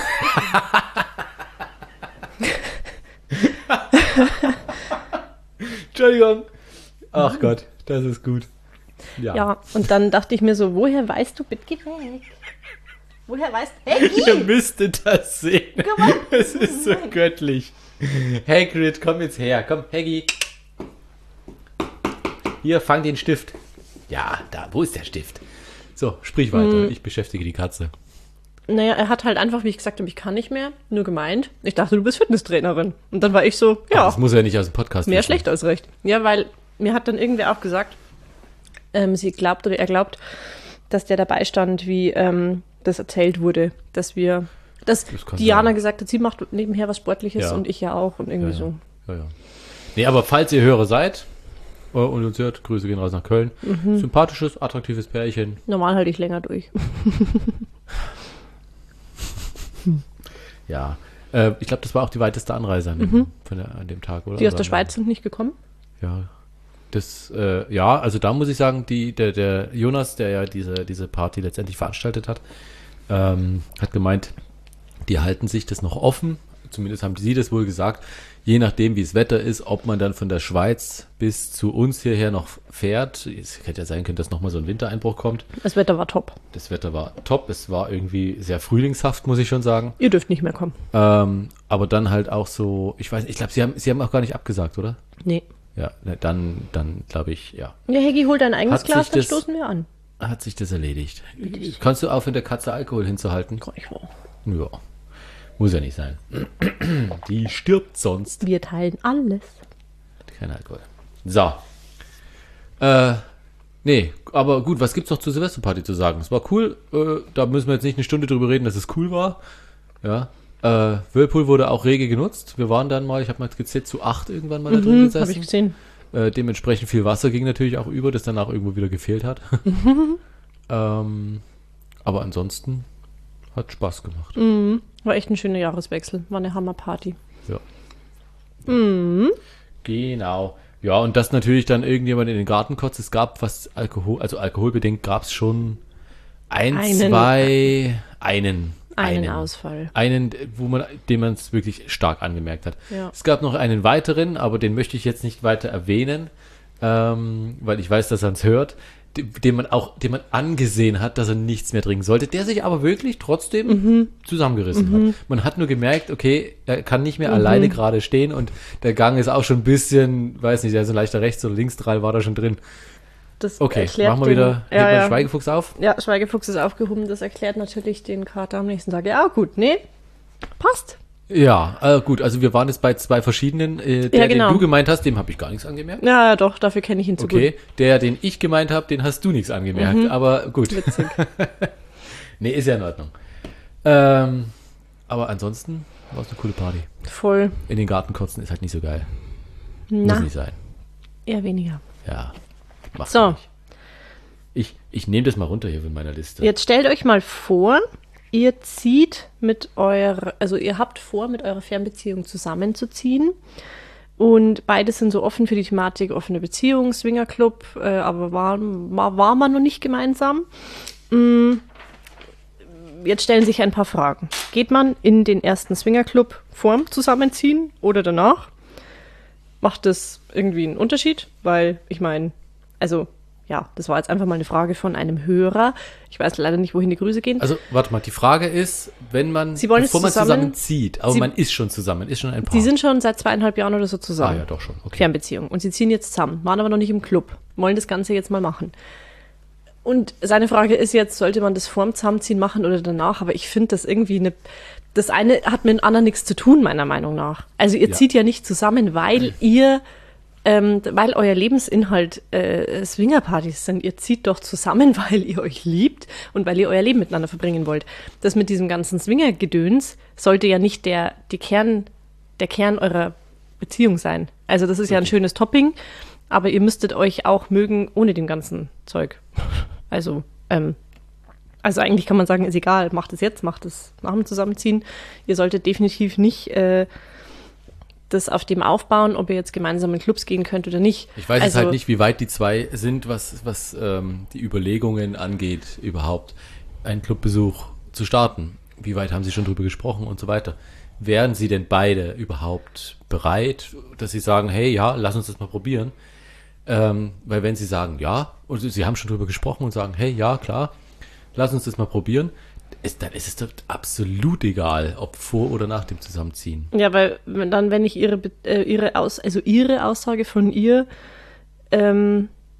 Speaker 1: Entschuldigung. Ach Gott, das ist gut. Ja.
Speaker 2: Ja, und dann dachte ich mir so, woher weißt du, bitte geh weg. Woher weißt du,
Speaker 1: Ihr
Speaker 2: Heggi?
Speaker 1: müsstet das sehen. Es ist so göttlich. Hagrid, komm jetzt her. Komm, Haggy. Hier, fang den Stift. Ja, da, wo ist der Stift? So, sprich weiter. Mm. Ich beschäftige die Katze.
Speaker 2: Naja, er hat halt einfach, wie ich gesagt habe, ich kann nicht mehr, nur gemeint. Ich dachte, du bist Fitnesstrainerin. Und dann war ich so, ja.
Speaker 1: Ach, das muss ja nicht aus dem Podcast
Speaker 2: Mehr wissen. Schlecht als recht. Ja, weil mir hat dann irgendwer auch gesagt, ähm, sie glaubt oder er glaubt, dass der dabei stand, wie ähm, das erzählt wurde, dass wir, dass das Diana sein. gesagt hat, sie macht nebenher was Sportliches ja. und ich ja auch und irgendwie
Speaker 1: ja, ja.
Speaker 2: so.
Speaker 1: Ja, ja. Nee, aber falls ihr Hörer seid äh, und uns hört, Grüße gehen raus nach Köln. Mhm. Sympathisches, attraktives Pärchen.
Speaker 2: Normal halte ich länger durch.
Speaker 1: Ja, äh, ich glaube, das war auch die weiteste Anreise an, mhm. von der, an dem Tag, oder?
Speaker 2: Die aus der Schweiz sind nicht gekommen?
Speaker 1: Ja, das, äh, ja, also da muss ich sagen, die, der, der Jonas, der ja diese, diese Party letztendlich veranstaltet hat, ähm, hat gemeint, die halten sich das noch offen, zumindest haben sie das wohl gesagt, je nachdem, wie das Wetter ist, ob man dann von der Schweiz bis zu uns hierher noch fährt. Es hätte ja sein können, dass nochmal so ein Wintereinbruch kommt.
Speaker 2: Das Wetter war top.
Speaker 1: Das Wetter war top. Es war irgendwie sehr frühlingshaft, muss ich schon sagen.
Speaker 2: Ihr dürft nicht mehr kommen.
Speaker 1: Ähm, aber dann halt auch so, ich weiß nicht, ich glaube, sie haben, sie haben auch gar nicht abgesagt, oder?
Speaker 2: Nee.
Speaker 1: Ja, dann, dann glaube ich, ja.
Speaker 2: Ja, Heggi, hol dein eigenes Glas, dann stoßen wir an.
Speaker 1: Hat sich das erledigt. Kannst du aufhören, der Katze Alkohol hinzuhalten?
Speaker 2: Kann ich wohl.
Speaker 1: Ja. Muss ja nicht sein. Die stirbt sonst.
Speaker 2: Wir teilen alles.
Speaker 1: Kein Alkohol. So. Äh, nee, aber gut, was gibt's noch zur Silvesterparty zu sagen? Es war cool. Äh, da müssen wir jetzt nicht eine Stunde drüber reden, dass es cool war. Ja. Äh, Whirlpool wurde auch rege genutzt. Wir waren dann mal, ich habe mal gezählt, zu acht irgendwann mal da drin
Speaker 2: mhm,
Speaker 1: gesessen.
Speaker 2: Hab ich gesehen.
Speaker 1: Äh, dementsprechend viel Wasser ging natürlich auch über, das danach irgendwo wieder gefehlt hat. ähm, aber ansonsten hat Spaß gemacht.
Speaker 2: Mhm. War echt ein schöner Jahreswechsel. War eine Hammerparty.
Speaker 1: Ja.
Speaker 2: Mhm.
Speaker 1: Genau. Ja, und dass natürlich dann irgendjemand in den Garten kotzt. Es gab was Alkohol, also alkoholbedingt gab es schon ein, einen, zwei, einen.
Speaker 2: Einen, einen Ausfall.
Speaker 1: Einen, wo man, den man es wirklich stark angemerkt hat.
Speaker 2: Ja.
Speaker 1: Es gab noch einen weiteren, aber den möchte ich jetzt nicht weiter erwähnen, ähm, weil ich weiß, dass er uns hört, den man auch, den man angesehen hat, dass er nichts mehr trinken sollte, der sich aber wirklich trotzdem mhm. zusammengerissen mhm. hat. Man hat nur gemerkt, okay, er kann nicht mehr mhm. alleine gerade stehen und der Gang ist auch schon ein bisschen, weiß nicht, der ist ein leichter Rechts- oder Linksdrall war da schon drin.
Speaker 2: Das
Speaker 1: okay, machen wir wieder
Speaker 2: den, ja,
Speaker 1: ja.
Speaker 2: ja.
Speaker 1: Schweigefuchs auf.
Speaker 2: Ja, Schweigefuchs ist aufgehoben, das erklärt natürlich den Kater am nächsten Tag. Ja, gut, nee, passt.
Speaker 1: Ja, äh, gut, also wir waren jetzt bei zwei verschiedenen. Äh, der, ja, genau. Den du gemeint hast, dem habe ich gar nichts angemerkt.
Speaker 2: Ja, doch, dafür kenne ich ihn zu
Speaker 1: okay.
Speaker 2: gut.
Speaker 1: Okay, der, den ich gemeint habe, den hast du nichts angemerkt, mhm. aber gut.
Speaker 2: Witzig.
Speaker 1: Nee, ist ja in Ordnung. Ähm, aber ansonsten war es eine coole Party.
Speaker 2: Voll.
Speaker 1: In den Garten kotzen ist halt nicht so geil.
Speaker 2: Na,
Speaker 1: muss nicht sein.
Speaker 2: Eher weniger.
Speaker 1: Ja, mach
Speaker 2: so.
Speaker 1: Nicht. Ich, ich nehme das mal runter hier von meiner Liste.
Speaker 2: Jetzt stellt euch mal vor, ihr zieht mit eurer, also ihr habt vor, mit eurer Fernbeziehung zusammenzuziehen und beide sind so offen für die Thematik offene Beziehung, Swingerclub, äh, aber war, war, war man noch nicht gemeinsam. Mm, jetzt stellen sich ein paar Fragen. Geht man in den ersten Swingerclub vorm Zusammenziehen oder danach? Macht das irgendwie einen Unterschied? Weil, ich meine, also ja, das war jetzt einfach mal eine Frage von einem Hörer. Ich weiß leider nicht, wohin die Grüße gehen.
Speaker 1: Also, warte mal, die Frage ist, wenn man,
Speaker 2: Sie wollen
Speaker 1: bevor man
Speaker 2: zusammen,
Speaker 1: zusammenzieht, aber Sie, man ist schon zusammen, ist schon ein Paar.
Speaker 2: Sie sind schon seit zweieinhalb Jahren oder so zusammen.
Speaker 1: Ah ja, doch schon, okay.
Speaker 2: Fernbeziehung. Und sie ziehen jetzt zusammen, waren aber noch nicht im Club, wollen das Ganze jetzt mal machen. Und seine Frage ist jetzt, sollte man das vorm Zusammenziehen machen oder danach? Aber ich finde das irgendwie eine, das eine hat mit dem anderen nichts zu tun, meiner Meinung nach. Also ihr ja. zieht ja nicht zusammen, weil ihr Ähm, weil euer Lebensinhalt äh, Swingerpartys sind. Ihr zieht doch zusammen, weil ihr euch liebt und weil ihr euer Leben miteinander verbringen wollt. Das mit diesem ganzen Swingergedöns sollte ja nicht der, die Kern, der Kern eurer Beziehung sein. Also das ist okay. ja ein schönes Topping, aber ihr müsstet euch auch mögen ohne dem ganzen Zeug. Also, ähm, also eigentlich kann man sagen, ist egal, macht es jetzt, macht es nach dem Zusammenziehen. Ihr solltet definitiv nicht äh, das auf dem aufbauen, ob ihr jetzt gemeinsam in Clubs gehen könnt oder nicht.
Speaker 1: Ich weiß
Speaker 2: also,
Speaker 1: jetzt halt nicht, wie weit die zwei sind, was, was ähm, die Überlegungen angeht, überhaupt einen Clubbesuch zu starten. Wie weit haben sie schon drüber gesprochen und so weiter. Wären sie denn beide überhaupt bereit, dass sie sagen, hey, ja, lass uns das mal probieren? Ähm, weil wenn sie sagen, ja, und sie haben schon drüber gesprochen und sagen, hey, ja, klar, lass uns das mal probieren, Ist, dann ist es doch absolut egal, ob vor oder nach dem Zusammenziehen.
Speaker 2: Ja, weil dann, wenn ich ihre, äh, ihre Aus, also ihre Aussage von ihr ähm,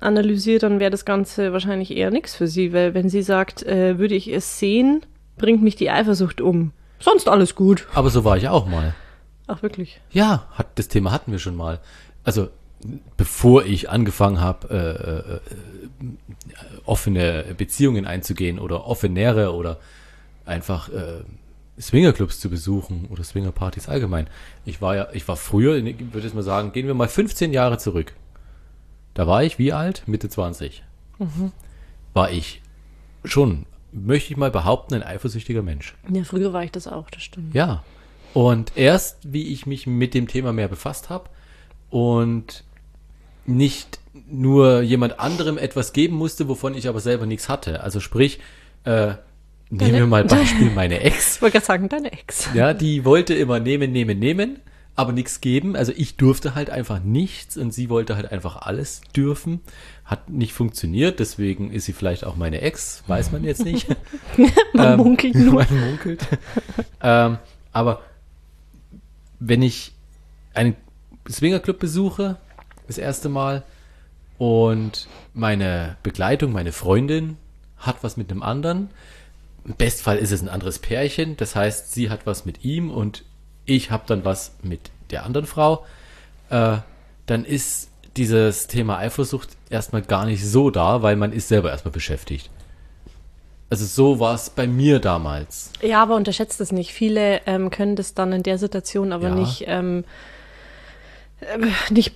Speaker 2: analysiere, dann wäre das Ganze wahrscheinlich eher nichts für sie, weil wenn sie sagt, äh, würde ich es sehen, bringt mich die Eifersucht um. Sonst alles gut.
Speaker 1: Aber so war ich auch mal.
Speaker 2: Ach, wirklich?
Speaker 1: Ja, hat, das Thema hatten wir schon mal. Also, bevor ich angefangen habe, äh, äh, offene Beziehungen einzugehen oder offenere oder einfach äh, Swingerclubs zu besuchen oder Swingerpartys allgemein. Ich war ja, ich war früher, ich würde jetzt mal sagen, gehen wir mal fünfzehn Jahre zurück. Da war ich wie alt? Mitte zwanzig. Mhm. War ich schon, möchte ich mal behaupten, ein eifersüchtiger Mensch.
Speaker 2: Ja, früher war ich das auch, das stimmt.
Speaker 1: Ja. Und erst, wie ich mich mit dem Thema mehr befasst habe und nicht nur jemand anderem etwas geben musste, wovon ich aber selber nichts hatte. Also sprich, äh, nehmen wir mal Beispiel meine Ex.
Speaker 2: Ich wollte gerade sagen, deine Ex.
Speaker 1: Ja, die wollte immer nehmen, nehmen, nehmen, aber nichts geben. Also ich durfte halt einfach nichts und sie wollte halt einfach alles dürfen. Hat nicht funktioniert, deswegen ist sie vielleicht auch meine Ex, weiß man jetzt nicht.
Speaker 2: Man ähm, munkelt nur.
Speaker 1: Man munkelt. ähm, aber wenn ich einen Swingerclub besuche, das erste Mal, und meine Begleitung, meine Freundin, hat was mit einem anderen, im Bestfall ist es ein anderes Pärchen, das heißt, sie hat was mit ihm und ich habe dann was mit der anderen Frau, äh, dann ist dieses Thema Eifersucht erstmal gar nicht so da, weil man ist selber erstmal beschäftigt. Also so war es bei mir damals.
Speaker 2: Ja, aber unterschätzt es nicht. Viele ähm, können das dann in der Situation aber
Speaker 1: Ja.
Speaker 2: nicht, ähm, äh, nicht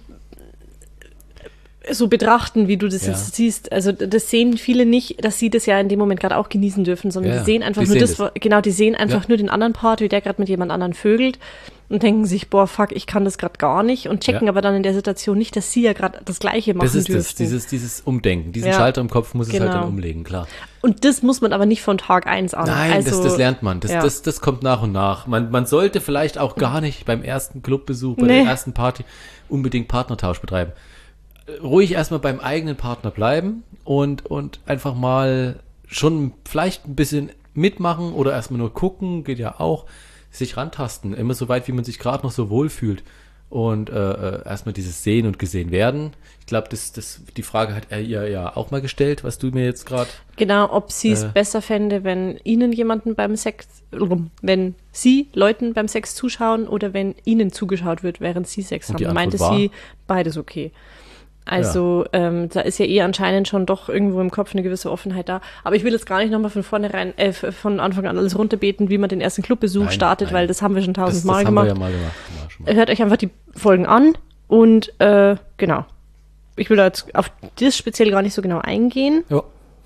Speaker 2: so betrachten, wie du das
Speaker 1: Ja.
Speaker 2: jetzt siehst. Also das sehen viele nicht, dass sie das ja in dem Moment gerade auch genießen dürfen, sondern
Speaker 1: Ja,
Speaker 2: die sehen einfach
Speaker 1: die
Speaker 2: nur
Speaker 1: sehen
Speaker 2: das,
Speaker 1: das.
Speaker 2: genau, die sehen einfach
Speaker 1: Ja.
Speaker 2: nur den anderen Part, wie der gerade mit jemand anderen vögelt und denken sich, boah, fuck, ich kann das gerade gar nicht und checken
Speaker 1: Ja.
Speaker 2: aber dann in der Situation nicht, dass sie ja gerade das Gleiche machen
Speaker 1: Das ist
Speaker 2: dürften.
Speaker 1: das, dieses, dieses Umdenken, diesen
Speaker 2: Ja.
Speaker 1: Schalter im Kopf muss es halt
Speaker 2: Genau.
Speaker 1: dann umlegen, klar.
Speaker 2: Und das muss man aber nicht von Tag eins an.
Speaker 1: Nein,
Speaker 2: also,
Speaker 1: das, das lernt man. Das,
Speaker 2: ja.
Speaker 1: das, das kommt nach und nach. Man, man sollte vielleicht auch gar nicht beim ersten Clubbesuch, bei
Speaker 2: Nee.
Speaker 1: der ersten Party unbedingt Partnertausch betreiben. Ruhig erstmal beim eigenen Partner bleiben und, und einfach mal schon vielleicht ein bisschen mitmachen oder erstmal nur gucken, geht ja auch, sich rantasten, immer so weit, wie man sich gerade noch so wohlfühlt. Und äh, erstmal dieses Sehen und Gesehen werden. Ich glaube, das, das, die Frage hat er ihr ja auch mal gestellt, was du mir jetzt gerade...
Speaker 2: Genau, ob sie es
Speaker 1: Äh.
Speaker 2: besser fände, wenn ihnen jemanden beim Sex, wenn sie Leuten beim Sex zuschauen oder wenn ihnen zugeschaut wird, während sie Sex
Speaker 1: Und
Speaker 2: haben.
Speaker 1: die Antwort
Speaker 2: Meinte
Speaker 1: war?
Speaker 2: sie, beides okay. Also ähm, da ist ja eh anscheinend schon doch irgendwo im Kopf eine gewisse Offenheit da. Aber ich will jetzt gar nicht nochmal von vornherein, äh, von Anfang an alles runterbeten, wie man den ersten Clubbesuch
Speaker 1: Nein,
Speaker 2: startet,
Speaker 1: nein.
Speaker 2: weil das haben wir schon
Speaker 1: Das, das
Speaker 2: tausendmal
Speaker 1: haben
Speaker 2: gemacht.
Speaker 1: wir ja mal gemacht. Ja, schon mal.
Speaker 2: Hört euch einfach die Folgen an und äh, genau. Ich will da jetzt auf das speziell gar nicht so genau eingehen.
Speaker 1: Ja.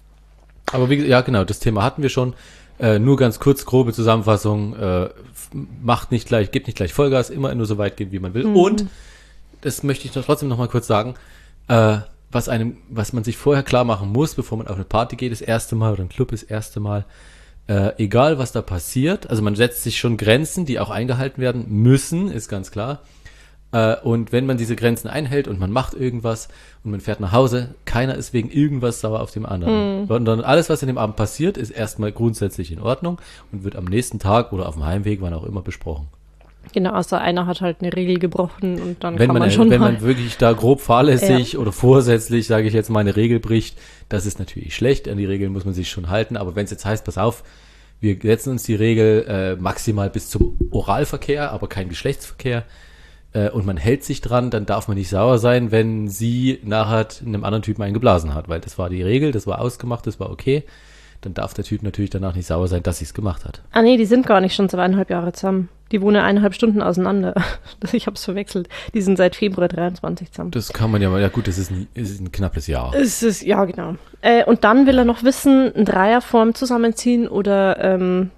Speaker 1: Aber wie, ja, genau, das Thema hatten wir schon. Äh, nur ganz kurz, grobe Zusammenfassung. Äh, f- macht nicht gleich, gibt nicht gleich Vollgas, immer nur so weit gehen, wie man will.
Speaker 2: Mhm.
Speaker 1: Und, das möchte ich doch trotzdem noch mal kurz sagen, äh, was einem, was man sich vorher klar machen muss, bevor man auf eine Party geht, das erste Mal oder ein Club das erste Mal, äh, egal was da passiert, also man setzt sich schon Grenzen, die auch eingehalten werden müssen, ist ganz klar. Äh, und wenn man diese Grenzen einhält und man macht irgendwas und man fährt nach Hause, keiner ist wegen irgendwas sauer auf dem anderen. Sondern alles, was in dem Abend passiert, ist erstmal grundsätzlich in Ordnung und wird am nächsten Tag oder auf dem Heimweg, wann auch immer, besprochen.
Speaker 2: Genau, außer einer hat halt eine Regel gebrochen und dann
Speaker 1: Wenn
Speaker 2: kann
Speaker 1: man,
Speaker 2: man schon
Speaker 1: wenn
Speaker 2: mal.
Speaker 1: man wirklich da grob fahrlässig oder vorsätzlich, sage ich jetzt mal, eine Regel bricht, das ist natürlich schlecht. An die Regeln muss man sich schon halten. Aber wenn es jetzt heißt, pass auf, wir setzen uns die Regel äh, maximal bis zum Oralverkehr, aber kein Geschlechtsverkehr, äh, und man hält sich dran, dann darf man nicht sauer sein, wenn sie nachher einem anderen Typen einen geblasen hat, weil das war die Regel, das war ausgemacht, das war okay. Dann darf der Typ natürlich danach nicht sauer sein, dass sie es gemacht hat.
Speaker 2: Ah nee, die sind gar nicht schon zweieinhalb Jahre zusammen. Die wohnen eineinhalb Stunden auseinander. Ich hab's verwechselt. Die sind seit Februar dreiundzwanzig zusammen.
Speaker 1: Das kann man ja mal, ja gut, das ist ein, ist ein knappes Jahr.
Speaker 2: Es ist, ja, genau. Äh, und dann will er noch wissen, ein Dreierform zusammenziehen oder ähm,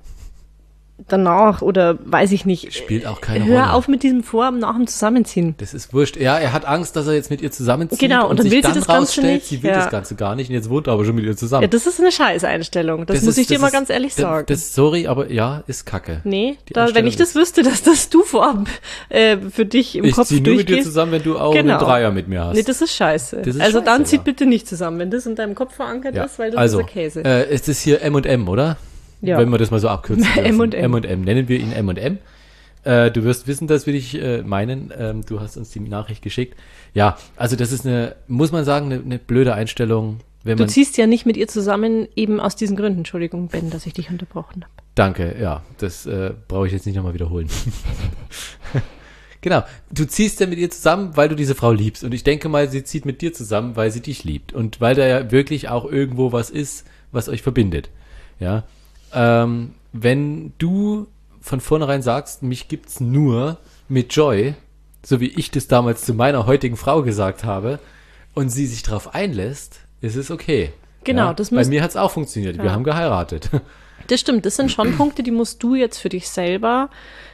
Speaker 2: danach oder weiß ich nicht.
Speaker 1: Spielt auch keine
Speaker 2: Hör
Speaker 1: Rolle.
Speaker 2: auf mit diesem Vor- und nach dem Zusammenziehen.
Speaker 1: Das ist wurscht. Ja, er hat Angst, dass er jetzt mit ihr zusammenzieht
Speaker 2: Genau, und dann
Speaker 1: sich
Speaker 2: will sie
Speaker 1: dann
Speaker 2: das Ganze
Speaker 1: rausstellt,
Speaker 2: nicht.
Speaker 1: sie will
Speaker 2: Ja.
Speaker 1: das Ganze gar nicht und jetzt wohnt er aber schon mit ihr zusammen.
Speaker 2: Ja, das ist eine Scheißeinstellung. Das,
Speaker 1: Das
Speaker 2: muss
Speaker 1: ist-
Speaker 2: ich dir
Speaker 1: das
Speaker 2: mal
Speaker 1: ist-
Speaker 2: ganz ehrlich
Speaker 1: das,
Speaker 2: sagen.
Speaker 1: Das, sorry, aber ja, ist kacke.
Speaker 2: nee,
Speaker 1: die
Speaker 2: da, wenn
Speaker 1: Einstellung
Speaker 2: ich das
Speaker 1: ist-
Speaker 2: wüsste, dass das du vorab äh, für dich im
Speaker 1: Ich
Speaker 2: Kopf
Speaker 1: ziehe nur mit dir
Speaker 2: durchgehst.
Speaker 1: zusammen, wenn du auch
Speaker 2: Genau.
Speaker 1: einen Dreier mit mir hast.
Speaker 2: Nee, das ist scheiße.
Speaker 1: Das ist
Speaker 2: also
Speaker 1: scheiße,
Speaker 2: dann zieht
Speaker 1: ja.
Speaker 2: bitte nicht zusammen, wenn das in deinem Kopf verankert
Speaker 1: ja.
Speaker 2: ist, weil das
Speaker 1: also,
Speaker 2: ist der Käse.
Speaker 1: äh, ist das hier M und M, oder?
Speaker 2: Ja.
Speaker 1: Wenn wir das mal so abkürzen
Speaker 2: M und M.
Speaker 1: M und M. Nennen wir ihn M und M. Äh, du wirst wissen, dass wir dich äh, meinen. Ähm, du hast uns die Nachricht geschickt. Ja, also das ist eine, muss man sagen, eine, eine blöde Einstellung. Wenn
Speaker 2: Du
Speaker 1: man,
Speaker 2: ziehst ja nicht mit ihr zusammen, eben aus diesen Gründen. Entschuldigung, Ben, dass ich dich unterbrochen habe.
Speaker 1: Danke, ja, das äh, brauche ich jetzt nicht nochmal wiederholen. Genau, du ziehst ja mit ihr zusammen, weil du diese Frau liebst. Und ich denke mal, sie zieht mit dir zusammen, weil sie dich liebt. Und weil da ja wirklich auch irgendwo was ist, was euch verbindet. Ja, ähm, wenn du von vornherein sagst, mich gibt's nur mit Joy, so wie ich das damals zu meiner heutigen Frau gesagt habe, und sie sich darauf einlässt, ist es okay.
Speaker 2: Genau,
Speaker 1: ja?
Speaker 2: das
Speaker 1: Bei
Speaker 2: muss-
Speaker 1: mir hat's auch funktioniert. Wir
Speaker 2: Ja.
Speaker 1: haben geheiratet.
Speaker 2: Das stimmt, das sind schon Punkte, die musst du jetzt für dich selber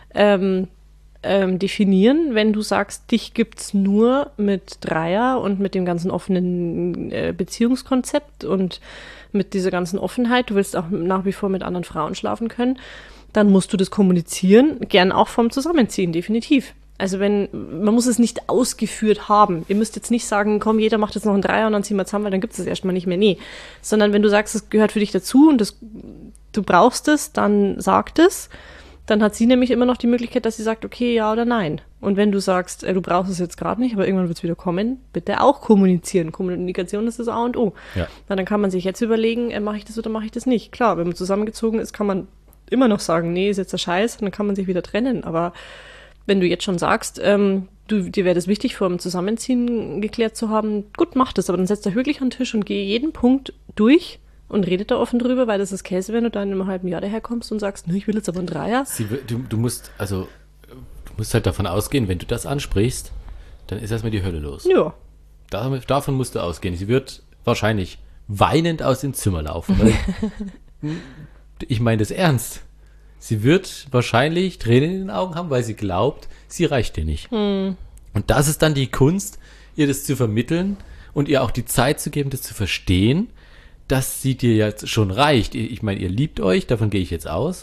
Speaker 2: ähm, ähm, definieren, wenn du sagst, dich gibt's nur mit Dreier und mit dem ganzen offenen äh, Beziehungskonzept und mit dieser ganzen Offenheit, du willst auch nach wie vor mit anderen Frauen schlafen können, dann musst du das kommunizieren, gern auch vom Zusammenziehen, definitiv. Also wenn, man muss es nicht ausgeführt haben. Ihr müsst jetzt nicht sagen, komm, jeder macht jetzt noch einen Dreier und dann ziehen wir zusammen, weil dann gibt es das erstmal nicht mehr. Nee. Sondern wenn du sagst, es gehört für dich dazu und das, du brauchst es, dann sag es. Dann hat sie nämlich immer noch die Möglichkeit, dass sie sagt, okay, ja oder nein. Und wenn du sagst, äh, du brauchst es jetzt gerade nicht, aber irgendwann wird es wieder kommen, bitte auch kommunizieren. Kommunikation ist das A und O.
Speaker 1: Ja.
Speaker 2: Na, dann kann man sich jetzt überlegen, äh, mache ich das oder mache ich das nicht. Klar, wenn man zusammengezogen ist, kann man immer noch sagen, nee, ist jetzt der Scheiß, und dann kann man sich wieder trennen. Aber wenn du jetzt schon sagst, ähm, du, dir wäre das wichtig, vor dem Zusammenziehen geklärt zu haben, gut, mach das, aber dann setzt euch wirklich an den Tisch und geh jeden Punkt durch und redet da offen drüber, weil das ist Käse, wenn du dann in einem halben Jahr daherkommst und sagst, ne, ich will jetzt aber einen Dreier.
Speaker 1: Sie, w- du, du musst, also, du musst halt davon ausgehen, wenn du das ansprichst, dann ist erstmal die Hölle los.
Speaker 2: Ja,
Speaker 1: Da, davon musst du ausgehen. Sie wird wahrscheinlich weinend aus dem Zimmer laufen. Weil, ich meine das ernst. Sie wird wahrscheinlich Tränen in den Augen haben, weil sie glaubt, sie reicht dir nicht. Und das ist dann die Kunst, ihr das zu vermitteln und ihr auch die Zeit zu geben, das zu verstehen, dass sie dir jetzt schon reicht. Ich meine, ihr liebt euch, davon gehe ich jetzt aus.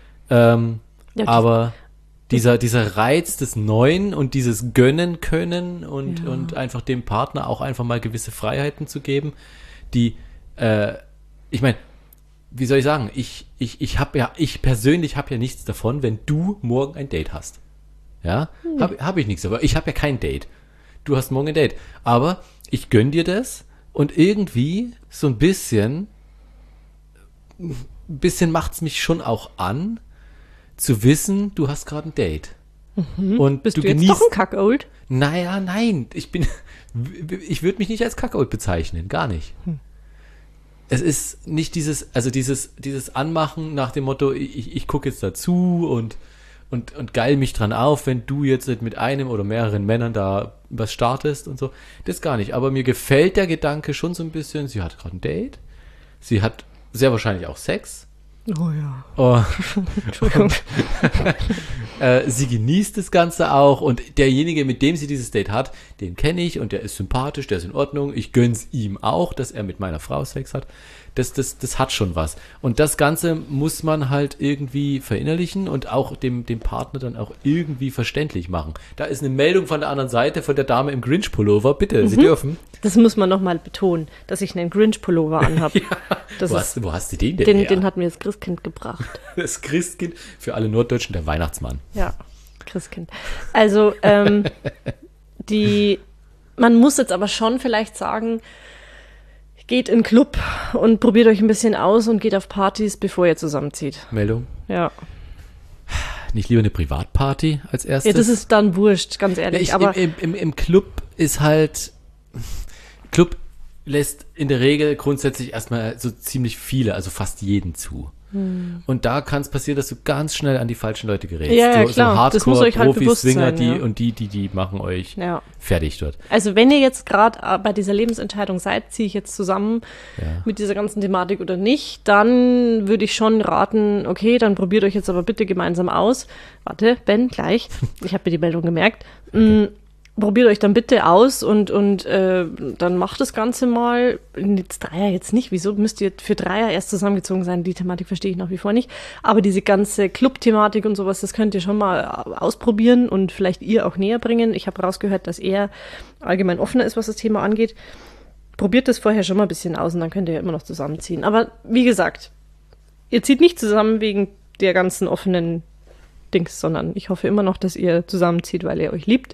Speaker 1: Ähm,
Speaker 2: Ja, das-
Speaker 1: aber dieser, dieser Reiz des Neuen und dieses Gönnen können und,
Speaker 2: Ja.
Speaker 1: und einfach dem Partner auch einfach mal gewisse Freiheiten zu geben, die, äh, ich meine, wie soll ich sagen, ich, ich, ich habe ja, ich persönlich habe ja nichts davon, wenn du morgen ein Date hast. Ja, habe hab ich nichts, aber ich habe ja kein Date. Du hast morgen ein Date. Aber ich gönn dir das und irgendwie so ein bisschen, ein bisschen macht's mich schon auch an, zu wissen, du hast gerade ein Date. Und
Speaker 2: bist
Speaker 1: du
Speaker 2: du, jetzt
Speaker 1: genießt.
Speaker 2: doch ein Kackold?
Speaker 1: Naja, nein, ich bin, ich würde mich nicht als Kackold bezeichnen, gar nicht. Es ist nicht dieses, also dieses, dieses Anmachen nach dem Motto, ich, ich gucke jetzt dazu und, und, und geil mich dran auf, wenn du jetzt mit einem oder mehreren Männern da was startest und so. Das gar nicht. Aber mir gefällt der Gedanke schon so ein bisschen, sie hat gerade ein Date, sie hat sehr wahrscheinlich auch Sex.
Speaker 2: Oh ja.
Speaker 1: Oh,
Speaker 2: Entschuldigung.
Speaker 1: äh, sie genießt das Ganze auch und derjenige, mit dem sie dieses Date hat, den kenne ich und der ist sympathisch, der ist in Ordnung. Ich gönn's ihm auch, dass er mit meiner Frau Sex hat. Das, das, das hat schon was. Und das Ganze muss man halt irgendwie verinnerlichen und auch dem, dem Partner dann auch irgendwie verständlich machen. Da ist eine Meldung von der anderen Seite, von der Dame im Grinch-Pullover. Bitte, Sie dürfen.
Speaker 2: Das muss man nochmal betonen, dass ich einen Grinch-Pullover anhabe. Das
Speaker 1: Wo
Speaker 2: ist,
Speaker 1: hast, wo hast du den denn
Speaker 2: den,
Speaker 1: her?
Speaker 2: den hat mir das Christkind gebracht.
Speaker 1: Das Christkind, für alle Norddeutschen der Weihnachtsmann.
Speaker 2: Ja, Christkind. Also, ähm, die, man muss jetzt aber schon vielleicht sagen, geht in den Club und probiert euch ein bisschen aus und geht auf Partys, bevor ihr zusammenzieht.
Speaker 1: Meldung.
Speaker 2: Ja.
Speaker 1: Nicht lieber eine Privatparty als erstes?
Speaker 2: Ja, das ist dann wurscht, ganz
Speaker 1: Ja,
Speaker 2: ehrlich.
Speaker 1: ich,
Speaker 2: aber
Speaker 1: im, im, Im Club ist halt, Club lässt in der Regel grundsätzlich erstmal so ziemlich viele, also fast jeden zu.
Speaker 2: Hm.
Speaker 1: Und da kann es passieren, dass du ganz schnell an die falschen Leute gerätst.
Speaker 2: Ja, ja,
Speaker 1: so,
Speaker 2: klar.
Speaker 1: So
Speaker 2: Das muss euch halt
Speaker 1: Hardcore-Profis,
Speaker 2: bewusst
Speaker 1: Swinger,
Speaker 2: sein,
Speaker 1: die
Speaker 2: ja.
Speaker 1: und die, die, die machen euch
Speaker 2: ja.
Speaker 1: fertig dort.
Speaker 2: Also wenn ihr jetzt gerade bei dieser Lebensentscheidung seid, ziehe ich jetzt zusammen
Speaker 1: Ja.
Speaker 2: mit dieser ganzen Thematik oder nicht, dann würde ich schon raten, okay, dann probiert euch jetzt aber bitte gemeinsam aus. Warte, Ben, gleich. Ich habe mir die Meldung gemerkt. Mm, probiert euch dann bitte aus und, und äh, dann macht das Ganze mal. Jetzt Dreier jetzt nicht. Wieso müsst ihr für Dreier erst zusammengezogen sein? Die Thematik verstehe ich nach wie vor nicht. Aber diese ganze Club-Thematik und sowas, das könnt ihr schon mal ausprobieren und vielleicht ihr auch näher bringen. Ich habe rausgehört, dass er allgemein offener ist, was das Thema angeht. Probiert das vorher schon mal ein bisschen aus und dann könnt ihr ja immer noch zusammenziehen. Aber wie gesagt, ihr zieht nicht zusammen wegen der ganzen offenen Dings, sondern ich hoffe immer noch, dass ihr zusammenzieht, weil ihr euch liebt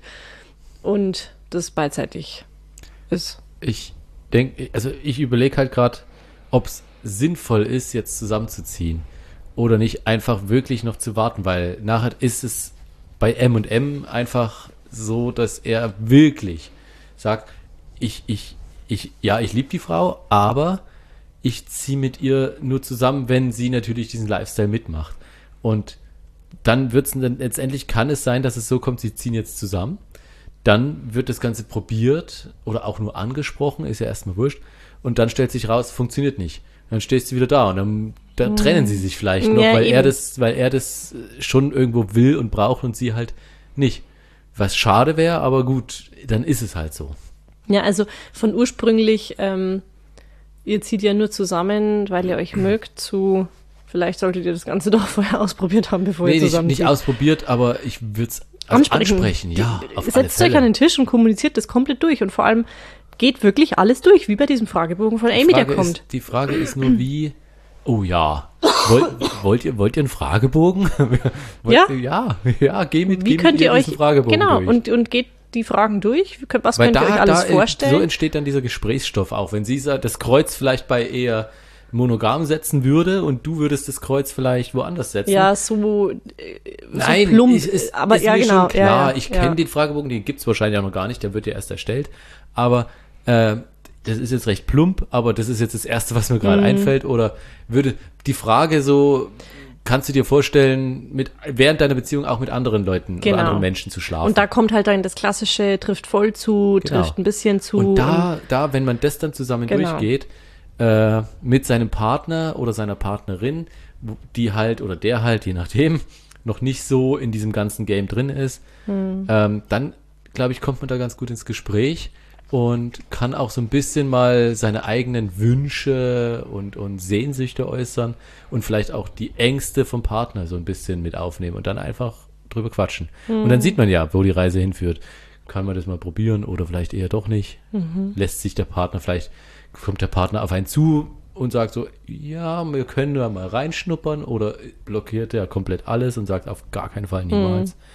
Speaker 2: und das beidseitig ist.
Speaker 1: Ich denke, also ich überlege halt gerade, ob es sinnvoll ist, jetzt zusammenzuziehen oder nicht einfach wirklich noch zu warten, weil nachher ist es bei M und M einfach so, dass er wirklich sagt, ich, ich, ich, ja, ich liebe die Frau, aber ich ziehe mit ihr nur zusammen, wenn sie natürlich diesen Lifestyle mitmacht. Und dann wird es dann letztendlich, kann es sein, dass es so kommt, sie ziehen jetzt zusammen. Dann wird das Ganze probiert oder auch nur angesprochen, ist ja erstmal wurscht. Und dann stellt sich raus, funktioniert nicht. Dann stehst du wieder da und dann, dann hm. trennen sie sich vielleicht noch, ja, weil er das, weil er das schon irgendwo will und braucht und sie halt nicht. Was schade wäre, aber gut, dann ist es halt so.
Speaker 2: Ja, also von ursprünglich, ähm, ihr zieht ja nur zusammen, weil ihr euch mögt, zu vielleicht solltet ihr das Ganze doch vorher ausprobiert haben, bevor nee, ihr zusammen
Speaker 1: nicht, nicht ausprobiert, aber ich würde es also ansprechen. Ja, auf
Speaker 2: Setzt euch an den Tisch und kommuniziert das komplett durch und vor allem geht wirklich alles durch, wie bei diesem Fragebogen von Amy, der kommt.
Speaker 1: Ist, die Frage ist nur, wie, oh ja, wollt, wollt, ihr, wollt ihr einen Fragebogen? wollt
Speaker 2: ja.
Speaker 1: Ihr, ja, ja, geh mit,
Speaker 2: wie
Speaker 1: geh
Speaker 2: könnt
Speaker 1: mit
Speaker 2: ihr euch,
Speaker 1: diesen Fragebogen
Speaker 2: genau,
Speaker 1: durch.
Speaker 2: Und, und geht die Fragen durch, was
Speaker 1: Weil
Speaker 2: könnt
Speaker 1: da,
Speaker 2: ihr euch alles
Speaker 1: da
Speaker 2: vorstellen?
Speaker 1: So entsteht dann dieser Gesprächsstoff auch. Wenn sie das Kreuz vielleicht bei eher monogam setzen würde und du würdest das Kreuz vielleicht woanders setzen.
Speaker 2: Ja, so, so
Speaker 1: Nein,
Speaker 2: plump,
Speaker 1: ist, ist,
Speaker 2: aber
Speaker 1: ist
Speaker 2: ja,
Speaker 1: mir
Speaker 2: genau.
Speaker 1: schon klar.
Speaker 2: Ja, ja,
Speaker 1: ich kenne
Speaker 2: ja.
Speaker 1: den Fragebogen, den gibt es wahrscheinlich auch noch gar nicht, der wird ja erst erstellt. Aber äh, das ist jetzt recht plump, aber das ist jetzt das Erste, was mir gerade mhm. einfällt. Oder würde die Frage so, kannst du dir vorstellen, mit während deiner Beziehung auch mit anderen Leuten
Speaker 2: genau.
Speaker 1: oder anderen Menschen zu schlafen?
Speaker 2: Und da kommt halt dann das Klassische, trifft voll zu, genau. trifft ein bisschen zu.
Speaker 1: Und da, und da, wenn man das dann zusammen genau. durchgeht, äh, mit seinem Partner oder seiner Partnerin, die halt oder der halt, je nachdem, noch nicht so in diesem ganzen Game drin ist, mhm. ähm, dann, glaube ich, kommt man da ganz gut ins Gespräch und kann auch so ein bisschen mal seine eigenen Wünsche und, und Sehnsüchte äußern und vielleicht auch die Ängste vom Partner so ein bisschen mit aufnehmen und dann einfach drüber quatschen. Mhm. Und dann sieht man ja, wo die Reise hinführt. Kann man das mal probieren oder vielleicht eher doch nicht? Mhm. Lässt sich der Partner vielleicht, kommt der Partner auf einen zu und sagt so, ja, wir können da mal reinschnuppern oder blockiert er komplett alles und sagt auf gar keinen Fall niemals. Mhm.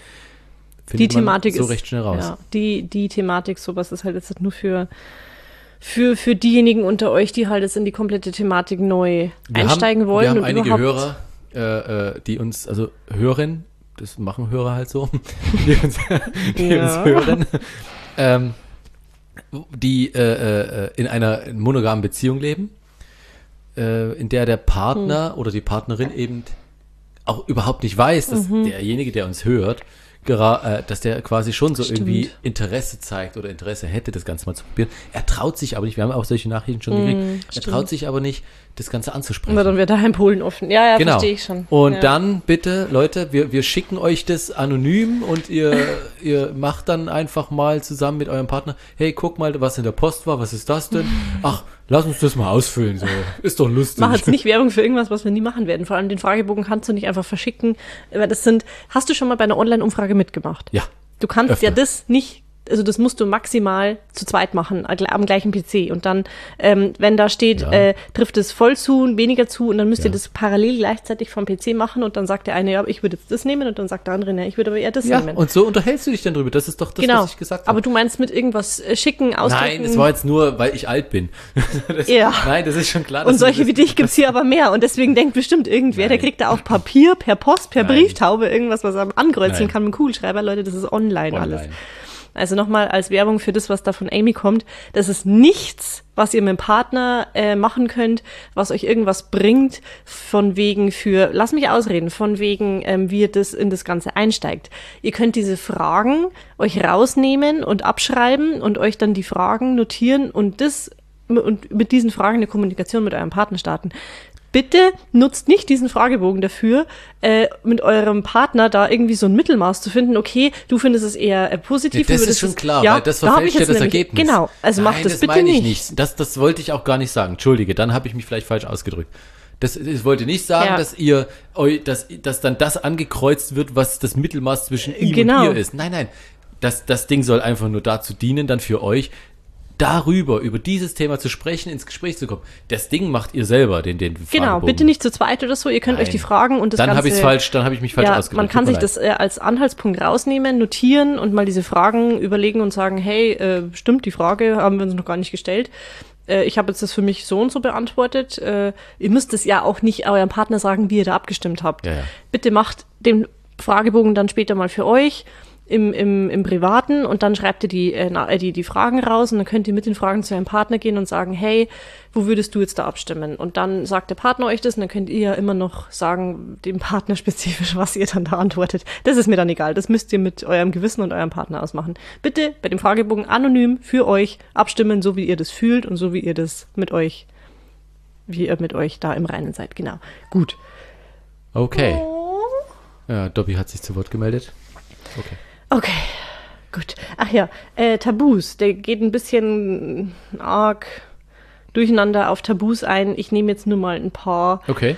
Speaker 2: Die Thematik
Speaker 1: so
Speaker 2: ist,
Speaker 1: recht schnell raus.
Speaker 2: Ja, die, die Thematik, sowas ist halt jetzt nur für, für, für diejenigen unter euch, die halt jetzt in die komplette Thematik neu wir einsteigen
Speaker 1: haben,
Speaker 2: wollen.
Speaker 1: Wir haben
Speaker 2: und
Speaker 1: einige Hörer, äh, die uns, also hören, das machen Hörer halt so, die uns, die ja. uns hören, ähm, die äh, äh, in einer monogamen Beziehung leben, äh, in der der Partner hm. oder die Partnerin eben auch überhaupt nicht weiß, dass mhm. derjenige, der uns hört, Gera- äh, dass der quasi schon so
Speaker 2: Stimmt.
Speaker 1: irgendwie Interesse zeigt oder Interesse hätte, das Ganze mal zu probieren. Er traut sich aber nicht, wir haben auch solche Nachrichten schon gekriegt, mm, er traut sich aber nicht, das Ganze anzusprechen.
Speaker 2: Aber dann wird daheim Polen offen. Ja, ja,
Speaker 1: genau.
Speaker 2: verstehe ich schon.
Speaker 1: Und
Speaker 2: ja.
Speaker 1: dann bitte, Leute, wir, wir schicken euch das anonym und ihr, ihr macht dann einfach mal zusammen mit eurem Partner, hey, guck mal, was in der Post war, was ist das denn? Ach, lass uns das mal ausfüllen, so. Ist doch lustig.
Speaker 2: Mach jetzt nicht Werbung für irgendwas, was wir nie machen werden. Vor allem den Fragebogen kannst du nicht einfach verschicken, weil das sind, hast du schon mal bei einer Online-Umfrage mitgemacht?
Speaker 1: Ja.
Speaker 2: Du kannst
Speaker 1: öfter.
Speaker 2: ja das nicht, also das musst du maximal zu zweit machen, am gleichen P C. Und dann, ähm, wenn da steht,
Speaker 1: Ja.
Speaker 2: äh, trifft es voll zu und weniger zu und dann müsst
Speaker 1: Ja.
Speaker 2: ihr das parallel gleichzeitig vom P C machen und dann sagt der eine, ja, ich würde jetzt das nehmen und dann sagt der andere, ne, ich würde aber eher das
Speaker 1: Ja,
Speaker 2: nehmen.
Speaker 1: und so unterhältst du dich dann drüber. Das ist doch das,
Speaker 2: genau.
Speaker 1: was ich gesagt habe.
Speaker 2: Aber du meinst mit irgendwas äh, schicken, ausdrücken.
Speaker 1: Nein, es war jetzt nur, weil ich alt bin. Das,
Speaker 2: Ja.
Speaker 1: Nein, das ist schon klar.
Speaker 2: Und
Speaker 1: dass
Speaker 2: solche
Speaker 1: das,
Speaker 2: wie dich gibt's hier aber mehr. Und deswegen denkt bestimmt irgendwer,
Speaker 1: Nein.
Speaker 2: der kriegt da auch Papier, per Post, per
Speaker 1: Nein.
Speaker 2: Brieftaube, irgendwas, was er ankreuzeln
Speaker 1: Nein.
Speaker 2: kann mit dem Kugelschreiber. Leute, das ist online,
Speaker 1: Online.
Speaker 2: alles. Also nochmal als Werbung für das, was da von Amy kommt. Das ist nichts, was ihr mit dem Partner äh, machen könnt, was euch irgendwas bringt, von wegen für, lass mich ausreden, von wegen, ähm, wie ihr das in das Ganze einsteigt. Ihr könnt diese Fragen euch rausnehmen und abschreiben und euch dann die Fragen notieren und das und mit diesen Fragen eine Kommunikation mit eurem Partner starten. Bitte nutzt nicht diesen Fragebogen dafür, äh, mit eurem Partner da irgendwie so ein Mittelmaß zu finden. Okay, du findest es eher äh, positiv.
Speaker 1: Ja, das
Speaker 2: ist
Speaker 1: ist schon klar,
Speaker 2: ja,
Speaker 1: weil das
Speaker 2: da hab
Speaker 1: verfälscht
Speaker 2: ich
Speaker 1: ja das
Speaker 2: nämlich,
Speaker 1: Ergebnis.
Speaker 2: Genau, also
Speaker 1: Nein,
Speaker 2: macht das,
Speaker 1: das
Speaker 2: bitte
Speaker 1: meine ich
Speaker 2: nicht.
Speaker 1: nicht. Das, das wollte ich auch gar nicht sagen. Entschuldige, dann habe ich mich vielleicht falsch ausgedrückt. Das, ich wollte nicht sagen,
Speaker 2: Ja.
Speaker 1: dass ihr, eu- dass, dass dann das angekreuzt wird, was das Mittelmaß zwischen ihm
Speaker 2: Genau.
Speaker 1: und ihr ist. Nein, nein. Das, das Ding soll einfach nur dazu dienen, dann für euch, darüber, über dieses Thema zu sprechen, ins Gespräch zu kommen, das Ding macht ihr selber, den, den
Speaker 2: Genau,
Speaker 1: Fragebogen.
Speaker 2: bitte nicht zu zweit oder so, ihr könnt
Speaker 1: Nein.
Speaker 2: euch die Fragen und das
Speaker 1: Dann
Speaker 2: Ganze...
Speaker 1: habe ich es falsch, dann habe ich mich falsch
Speaker 2: ja,
Speaker 1: ausgedrückt.
Speaker 2: man kann
Speaker 1: Tut
Speaker 2: sich
Speaker 1: mir
Speaker 2: das äh, als Anhaltspunkt rausnehmen, notieren und mal diese Fragen überlegen und sagen, hey, äh, stimmt, die Frage haben wir uns noch gar nicht gestellt. Äh, ich habe jetzt das für mich so und so beantwortet. Äh, ihr müsst es ja auch nicht eurem Partner sagen, wie ihr da abgestimmt habt.
Speaker 1: Ja, ja.
Speaker 2: Bitte macht den Fragebogen dann später mal für euch im, im, im Privaten und dann schreibt ihr die, äh, na- äh, die, die Fragen raus und dann könnt ihr mit den Fragen zu eurem Partner gehen und sagen, hey, wo würdest du jetzt da abstimmen? Und dann sagt der Partner euch das und dann könnt ihr ja immer noch sagen, dem Partner spezifisch, was ihr dann da antwortet. Das ist mir dann egal. Das müsst ihr mit eurem Gewissen und eurem Partner ausmachen. Bitte bei dem Fragebogen anonym für euch abstimmen, so wie ihr das fühlt und so wie ihr das mit euch, wie ihr mit euch da im Reinen seid. Genau. Gut.
Speaker 1: Okay. Ja, Dobby hat sich zu Wort gemeldet. Okay.
Speaker 2: Okay, gut. Ach ja, äh, Tabus. Der geht ein bisschen arg durcheinander auf Tabus ein. Ich nehme jetzt nur mal ein paar
Speaker 1: Okay.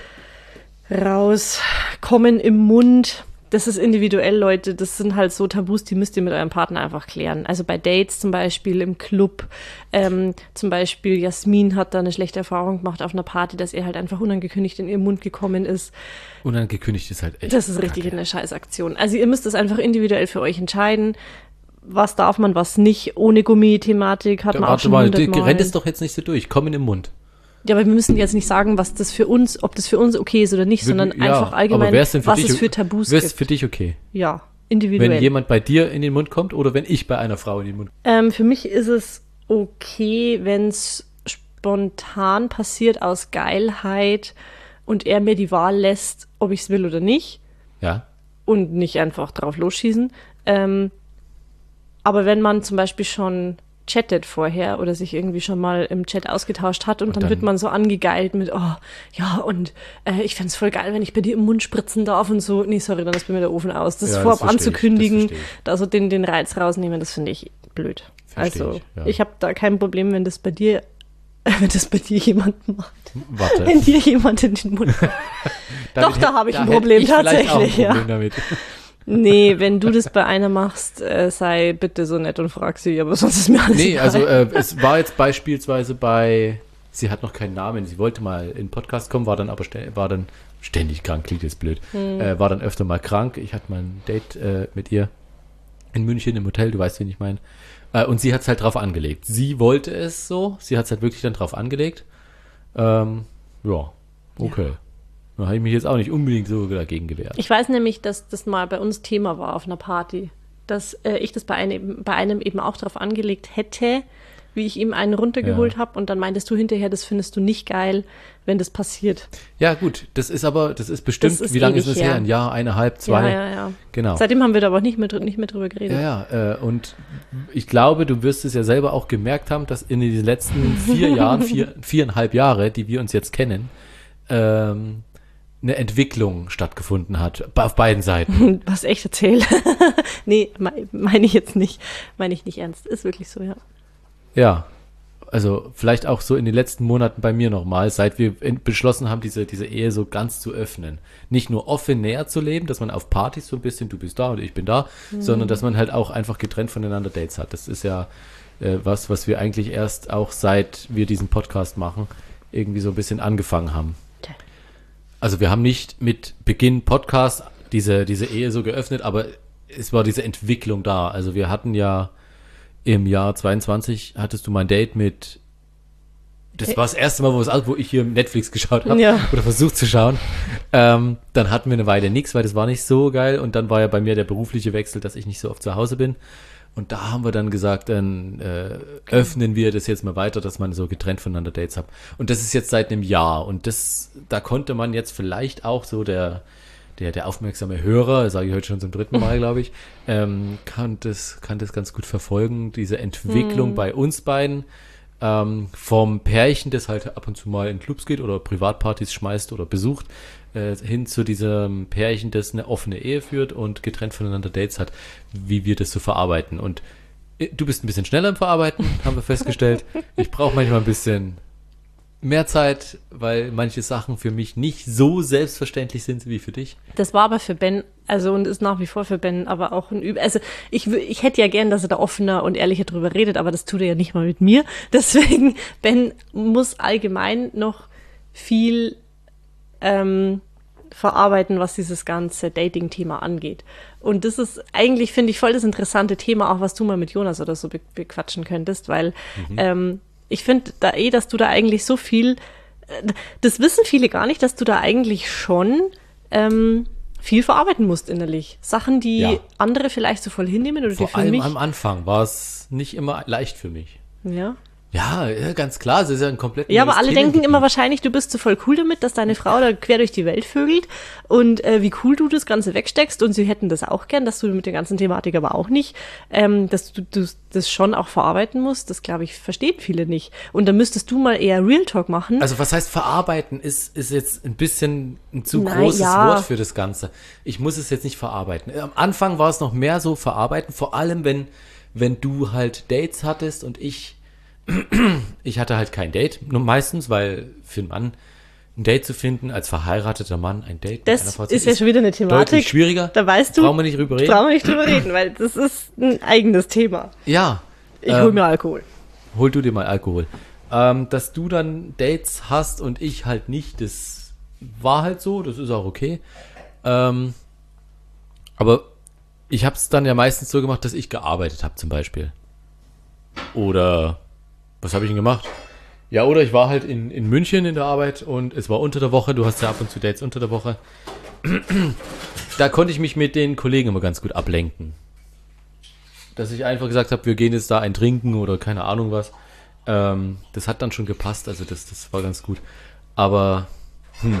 Speaker 2: raus. Kommen im Mund. Das ist individuell, Leute. Das sind halt so Tabus, die müsst ihr mit eurem Partner einfach klären. Also bei Dates zum Beispiel, im Club. Ähm, zum Beispiel Jasmin hat da eine schlechte Erfahrung gemacht auf einer Party, dass ihr halt einfach unangekündigt in ihren Mund gekommen ist.
Speaker 1: Unangekündigt ist halt echt.
Speaker 2: Das ist richtig eine Scheißaktion. Also ihr müsst das einfach individuell für euch entscheiden. Was darf man, was nicht. Ohne Gummi-Thematik hat
Speaker 1: Da,
Speaker 2: man auch
Speaker 1: warte
Speaker 2: schon
Speaker 1: mal, du
Speaker 2: hundertmal.
Speaker 1: rennt es doch jetzt nicht so durch. Komm in den Mund.
Speaker 2: Ja, aber wir müssen jetzt nicht sagen, was das für uns, ob das für uns okay ist oder nicht, sondern
Speaker 1: Ja,
Speaker 2: einfach allgemein,
Speaker 1: aber wär's denn für
Speaker 2: was
Speaker 1: dich,
Speaker 2: es für Tabus
Speaker 1: wär's
Speaker 2: gibt.
Speaker 1: für dich okay?
Speaker 2: Ja, individuell.
Speaker 1: Wenn jemand bei dir in den Mund kommt oder wenn ich bei einer Frau in den Mund
Speaker 2: Ähm, für mich ist es okay, wenn es spontan passiert aus Geilheit und er mir die Wahl lässt, ob ich es will oder nicht
Speaker 1: Ja.
Speaker 2: und nicht einfach drauf losschießen. Ähm, aber wenn man zum Beispiel schon chattet vorher oder sich irgendwie schon mal im Chat ausgetauscht hat und,
Speaker 1: Und
Speaker 2: dann,
Speaker 1: dann-
Speaker 2: wird man so angegeilt mit, oh, ja, und äh, ich fänd's voll geil, wenn ich bei dir im Mund spritzen darf und so. Nee, sorry, dann ist bei mir der Ofen aus. Das
Speaker 1: Ja, das
Speaker 2: vorab
Speaker 1: versteh ich, das
Speaker 2: anzukündigen,
Speaker 1: versteh ich.
Speaker 2: da so den, den Reiz rausnehmen, das finde ich blöd.
Speaker 1: Versteh
Speaker 2: also,
Speaker 1: ich, ja.
Speaker 2: ich habe da kein Problem, wenn das bei dir, wenn das bei dir jemand macht.
Speaker 1: Warte.
Speaker 2: Wenn dir jemand in den Mund kommt. Doch, da habe ich ein
Speaker 1: hätte
Speaker 2: Problem
Speaker 1: ich vielleicht auch ein
Speaker 2: tatsächlich, ja.
Speaker 1: Problem damit.
Speaker 2: Nee, wenn du das bei einer machst, äh, sei bitte so nett und frag sie, aber sonst ist mir alles
Speaker 1: Nee,
Speaker 2: egal.
Speaker 1: also äh, es war jetzt beispielsweise bei, sie hat noch keinen Namen, sie wollte mal in den Podcast kommen, war dann aber stä- war dann ständig krank, klingt jetzt blöd,
Speaker 2: Hm.
Speaker 1: äh, war dann öfter mal krank. Ich hatte mal ein Date äh, mit ihr in München im Hotel, du weißt, wen ich meine. Äh, und sie hat es halt drauf angelegt. Sie wollte es so, sie hat es halt wirklich dann drauf angelegt. Ähm, ja, okay. Da habe ich mich jetzt auch nicht unbedingt so dagegen gewehrt.
Speaker 2: Ich weiß nämlich, dass das mal bei uns Thema war auf einer Party, dass äh, ich das bei einem, bei einem eben auch drauf angelegt hätte, wie ich ihm einen runtergeholt
Speaker 1: Ja.
Speaker 2: habe und dann meintest du hinterher, das findest du nicht geil, wenn das passiert.
Speaker 1: Ja, gut, das ist aber, das ist bestimmt,
Speaker 2: Das ist
Speaker 1: wie lange ist
Speaker 2: ewig
Speaker 1: das her?
Speaker 2: her.
Speaker 1: Ein Jahr, eineinhalb, zwei?
Speaker 2: Ja, ja, ja.
Speaker 1: Genau.
Speaker 2: Seitdem haben wir da aber nicht mehr, dr- nicht mehr drüber geredet.
Speaker 1: Ja, ja, äh, und ich glaube, du wirst es ja selber auch gemerkt haben, dass in den letzten vier Jahren, vier, viereinhalb Jahre, die wir uns jetzt kennen, ähm, eine Entwicklung stattgefunden hat, auf beiden Seiten.
Speaker 2: Was echt erzähle. Nee, me- meine ich jetzt nicht. Meine ich nicht ernst. Ist wirklich so, ja.
Speaker 1: Ja, also vielleicht auch so in den letzten Monaten bei mir nochmal, seit wir in, beschlossen haben, diese, diese Ehe so ganz zu öffnen. Nicht nur offen näher zu leben, dass man auf Partys so ein bisschen, du bist da und ich bin da, sondern dass man halt auch einfach getrennt voneinander Dates hat. Das ist ja äh, was, was wir eigentlich erst auch seit wir diesen Podcast machen, irgendwie so ein bisschen angefangen haben.
Speaker 2: Tja.
Speaker 1: Also wir haben nicht mit Beginn Podcast diese, diese Ehe so geöffnet, aber es war diese Entwicklung da. Also wir hatten ja im Jahr zweiundzwanzig hattest du mein Date mit, das war das erste Mal, wo, es, wo ich hier Netflix geschaut habe
Speaker 2: Ja.
Speaker 1: oder versucht zu schauen. Ähm, dann hatten wir eine Weile nichts, weil das war nicht so geil. Und dann war ja bei mir der berufliche Wechsel, dass ich nicht so oft zu Hause bin. Und da haben wir dann gesagt, dann äh, öffnen wir das jetzt mal weiter, dass man so getrennt voneinander Dates hat. Und das ist jetzt seit einem Jahr. Und das, da konnte man jetzt vielleicht auch so der, der, der aufmerksame Hörer, sage ich heute schon zum dritten Mal, glaube ich, ähm, kann das, kann das ganz gut verfolgen, diese Entwicklung
Speaker 2: Hm.
Speaker 1: bei uns beiden. Ähm, vom Pärchen, das halt ab und zu mal in Clubs geht oder Privatpartys schmeißt oder besucht, äh, hin zu diesem Pärchen, das eine offene Ehe führt und getrennt voneinander Dates hat, wie wir das so verarbeiten. Und äh, du bist ein bisschen schneller im Verarbeiten, haben wir festgestellt. Ich brauche manchmal ein bisschen mehr Zeit, weil manche Sachen für mich nicht so selbstverständlich sind wie für dich.
Speaker 2: Das war aber für Ben, also und ist nach wie vor für Ben, aber auch ein Üb. Also ich, wü- ich hätte ja gern, dass er da offener und ehrlicher drüber redet, aber das tut er ja nicht mal mit mir. Deswegen, Ben muss allgemein noch viel ähm, verarbeiten, was dieses ganze Dating-Thema angeht. Und das ist eigentlich, finde ich, voll das interessante Thema, auch was du mal mit Jonas oder so be bequatschen könntest, weil mhm. ähm, ich finde da eh, dass du da eigentlich so viel, äh, das wissen viele gar nicht, dass du da eigentlich schon ähm, viel verarbeiten musst innerlich. Sachen, die
Speaker 1: Ja.
Speaker 2: andere vielleicht so voll hinnehmen oder
Speaker 1: Vor
Speaker 2: die für
Speaker 1: allem
Speaker 2: mich.
Speaker 1: am Anfang war es nicht immer leicht für mich.
Speaker 2: Ja.
Speaker 1: Ja, ja, ganz klar, es ist ja ein komplett
Speaker 2: Ja, aber
Speaker 1: neues
Speaker 2: alle denken
Speaker 1: Themengebiet.
Speaker 2: immer wahrscheinlich, du bist so voll cool damit, dass deine Frau da quer durch die Welt vögelt und äh, wie cool du das Ganze wegsteckst und sie hätten das auch gern, dass du mit der ganzen Thematik aber auch nicht, ähm, dass du, du das schon auch verarbeiten musst, das glaube ich, verstehen viele nicht. Und dann müsstest du mal eher Real Talk machen.
Speaker 1: Also was heißt verarbeiten, ist, ist jetzt ein bisschen ein zu
Speaker 2: Na
Speaker 1: großes
Speaker 2: ja.
Speaker 1: Wort für das Ganze. Ich muss es jetzt nicht verarbeiten. Am Anfang war es noch mehr so verarbeiten, vor allem wenn, wenn du halt Dates hattest und ich Ich hatte halt kein Date, nur meistens, weil für einen Mann ein Date zu finden, als verheirateter Mann ein Date mit einer
Speaker 2: Das
Speaker 1: Frau zu
Speaker 2: ist ja schon wieder eine Thematik.
Speaker 1: deutlich schwieriger.
Speaker 2: Da weißt du,
Speaker 1: Brauchen wir nicht drüber reden.
Speaker 2: brauchen wir nicht drüber reden, weil das ist ein eigenes Thema.
Speaker 1: Ja.
Speaker 2: Ich
Speaker 1: ähm,
Speaker 2: hol mir Alkohol.
Speaker 1: Hol du dir mal Alkohol. Ähm, dass du dann Dates hast und ich halt nicht, das war halt so, das ist auch okay. Ähm, aber ich habe es dann ja meistens so gemacht, dass ich gearbeitet habe zum Beispiel. Oder was habe ich denn gemacht? Ja, oder ich war halt in, in München in der Arbeit und es war unter der Woche. Du hast ja ab und zu Dates unter der Woche. Da konnte ich mich mit den Kollegen immer ganz gut ablenken. Dass ich einfach gesagt habe, wir gehen jetzt da ein Trinken oder keine Ahnung was. Ähm, das hat dann schon gepasst, also das, das war ganz gut. Aber hm,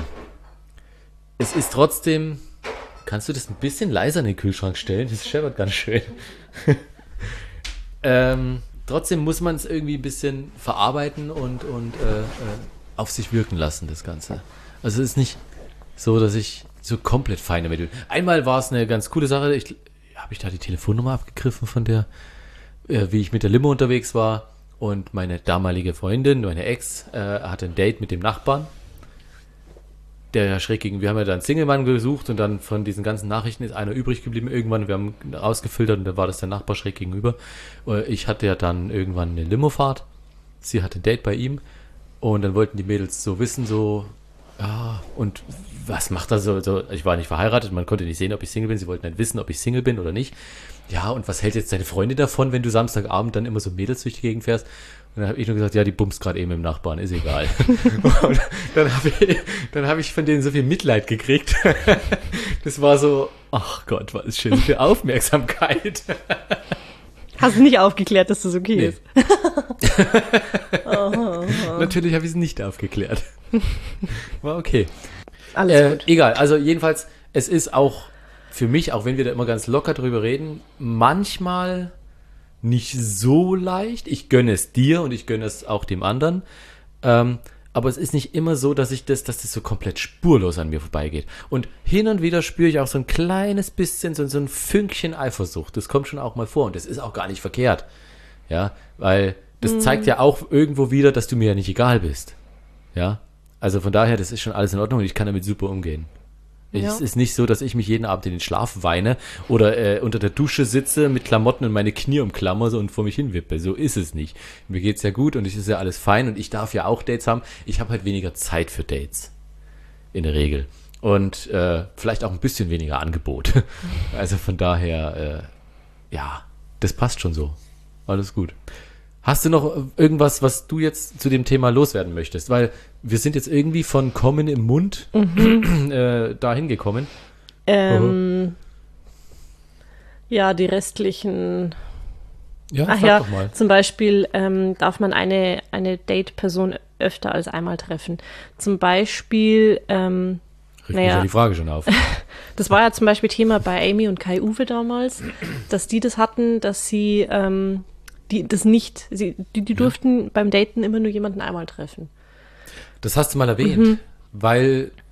Speaker 1: es ist trotzdem... Kannst du das ein bisschen leiser in den Kühlschrank stellen? Das scheppert ganz schön. ähm... Trotzdem muss man es irgendwie ein bisschen verarbeiten und, und äh, äh, auf sich wirken lassen, das Ganze. Also es ist nicht so, dass ich so komplett fein damit bin. Einmal war es eine ganz coole Sache. Ich, habe ich da die Telefonnummer abgegriffen von der, äh, wie ich mit der Limo unterwegs war. Und meine damalige Freundin, meine Ex, äh, hatte ein Date mit dem Nachbarn. Der schräg gegen, wir haben ja dann einen Single-Mann gesucht und dann von diesen ganzen Nachrichten ist einer übrig geblieben irgendwann. Wir haben ausgefiltert und dann war das der Nachbar schräg gegenüber. Ich hatte ja dann irgendwann eine Limofahrt. Sie hatte ein Date bei ihm und dann wollten die Mädels so wissen, so, ja, und was macht er so, so? Ich war nicht verheiratet, man konnte nicht sehen, ob ich Single bin. Sie wollten dann wissen, ob ich Single bin oder nicht. Ja, und was hält jetzt deine Freundin davon, wenn du Samstagabend dann immer so Mädels durch die Gegend fährst? Und dann habe ich nur gesagt, ja, die bumst gerade eben im Nachbarn, ist egal. Und dann habe ich, dann habe ich von denen so viel Mitleid gekriegt. Das war so, ach Gott, was ist schön für Aufmerksamkeit.
Speaker 2: Hast du nicht aufgeklärt, dass das okay
Speaker 1: Nee.
Speaker 2: ist? oh, oh.
Speaker 1: Natürlich habe ich es nicht aufgeklärt. War okay.
Speaker 2: Alles
Speaker 1: Äh,
Speaker 2: gut.
Speaker 1: egal, also jedenfalls, es ist auch für mich, auch wenn wir da immer ganz locker drüber reden, manchmal nicht so leicht. Ich gönne es dir und ich gönne es auch dem anderen. Ähm, aber es ist nicht immer so, dass ich das, dass das so komplett spurlos an mir vorbeigeht. Und hin und wieder spüre ich auch so ein kleines bisschen, so, so ein Fünkchen Eifersucht. Das kommt schon auch mal vor und das ist auch gar nicht verkehrt. Ja, weil das
Speaker 2: Mhm.
Speaker 1: zeigt ja auch irgendwo wieder, dass du mir ja nicht egal bist. Ja, also von daher, das ist schon alles in Ordnung und ich kann damit super umgehen.
Speaker 2: Ja.
Speaker 1: Es ist nicht so, dass ich mich jeden Abend in den Schlaf weine oder äh, unter der Dusche sitze mit Klamotten und meine Knie umklammer so und vor mich hin wippe. So ist es nicht. Mir geht's ja gut und es ist ja alles fein und ich darf ja auch Dates haben. Ich habe halt weniger Zeit für Dates. In der Regel. Und äh, vielleicht auch ein bisschen weniger Angebot. Also von daher, äh, ja, das passt schon so. Alles gut. Hast du noch irgendwas, was du jetzt zu dem Thema loswerden möchtest? Weil wir sind jetzt irgendwie von Kommen im Mund
Speaker 2: Mhm.
Speaker 1: äh, dahin gekommen.
Speaker 2: Ähm, ja, die restlichen.
Speaker 1: Ja,
Speaker 2: Ach
Speaker 1: sag
Speaker 2: ja,
Speaker 1: doch mal.
Speaker 2: zum Beispiel ähm, darf man eine, eine Date-Person öfter als einmal treffen. Zum Beispiel, ähm,
Speaker 1: Riecht
Speaker 2: naja.
Speaker 1: mich ja die Frage schon auf.
Speaker 2: das war ja zum Beispiel Thema bei Amy und Kai Uwe damals, dass die das hatten, dass sie ähm, die das nicht, sie, die, die durften beim Daten immer nur jemanden einmal treffen.
Speaker 1: Das hast du mal erwähnt,
Speaker 2: Mhm.
Speaker 1: weil,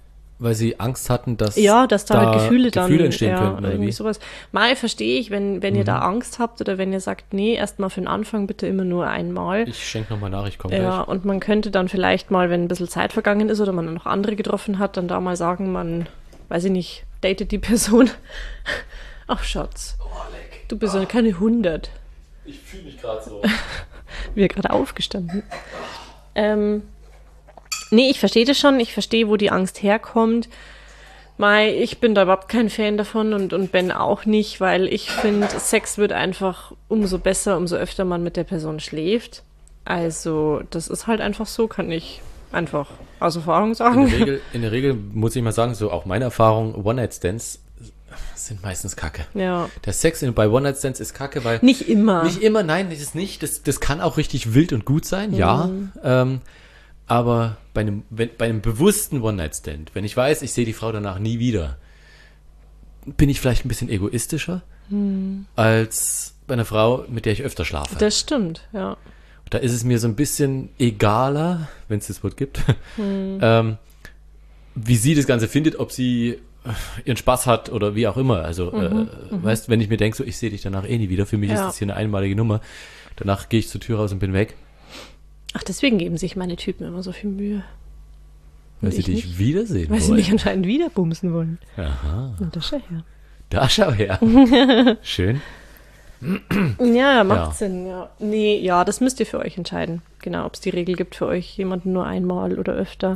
Speaker 1: weil sie Angst hatten, dass
Speaker 2: Ja, dass da, halt Gefühle dann
Speaker 1: Gefühle entstehen
Speaker 2: ja,
Speaker 1: könnten. Oder
Speaker 2: irgendwie
Speaker 1: wie?
Speaker 2: sowas. Mal verstehe ich, wenn, wenn ihr da Angst habt oder wenn ihr sagt, nee, erstmal für den Anfang bitte immer nur einmal.
Speaker 1: Ich schenke nochmal nach, ich komme
Speaker 2: Ja,
Speaker 1: gleich.
Speaker 2: und man könnte dann vielleicht mal, wenn ein bisschen Zeit vergangen ist oder man noch andere getroffen hat, dann da mal sagen, man, weiß ich nicht, datet die Person. Ach, Schatz,
Speaker 1: Oh, leck.
Speaker 2: du bist ja keine hundert.
Speaker 1: Ich fühle mich gerade so.
Speaker 2: Wir gerade aufgestanden. Ähm, nee, ich verstehe das schon. Ich verstehe, wo die Angst herkommt. Mei, ich bin da überhaupt kein Fan davon und, und Ben auch nicht, weil ich finde, Sex wird einfach umso besser, umso öfter man mit der Person schläft. Also, das ist halt einfach so, kann ich einfach aus Erfahrung
Speaker 1: In
Speaker 2: sagen.
Speaker 1: der, Regel, in der Regel muss ich mal sagen, so auch meine Erfahrung, One-Night-Stands sind meistens Kacke.
Speaker 2: Ja.
Speaker 1: Der Sex in, bei One-Night-Stands ist Kacke, weil
Speaker 2: Nicht immer.
Speaker 1: Nicht immer, nein, das ist nicht. Das, das kann auch richtig wild und gut sein, ja. Ähm, aber bei einem, wenn, bei einem bewussten One-Night-Stand, wenn ich weiß, ich sehe die Frau danach nie wieder, bin ich vielleicht ein bisschen egoistischer als bei einer Frau, mit der ich öfter schlafe.
Speaker 2: Das stimmt, ja.
Speaker 1: Da ist es mir so ein bisschen egaler, wenn es das Wort gibt, ähm, wie sie das Ganze findet, ob sie ihren Spaß hat oder wie auch immer. Also, mhm, äh, weißt, wenn ich mir denke, so, ich sehe dich danach eh nie wieder, für mich
Speaker 2: Ja.
Speaker 1: ist das hier eine einmalige Nummer. Danach gehe ich zur Tür raus und bin weg,
Speaker 2: Ach, deswegen geben sich meine Typen immer so viel Mühe.
Speaker 1: weil
Speaker 2: Und
Speaker 1: sie
Speaker 2: ich
Speaker 1: dich
Speaker 2: nicht.
Speaker 1: wiedersehen
Speaker 2: Weil sie
Speaker 1: wollen.
Speaker 2: mich anscheinend wieder bumsen wollen.
Speaker 1: Aha,
Speaker 2: Und das schau her.
Speaker 1: da schau her. Schön.
Speaker 2: Ja, macht
Speaker 1: Ja.
Speaker 2: Sinn, ja. Nee, ja, das müsst ihr für euch entscheiden. Genau, ob es die Regel gibt für euch, jemanden nur einmal oder öfter.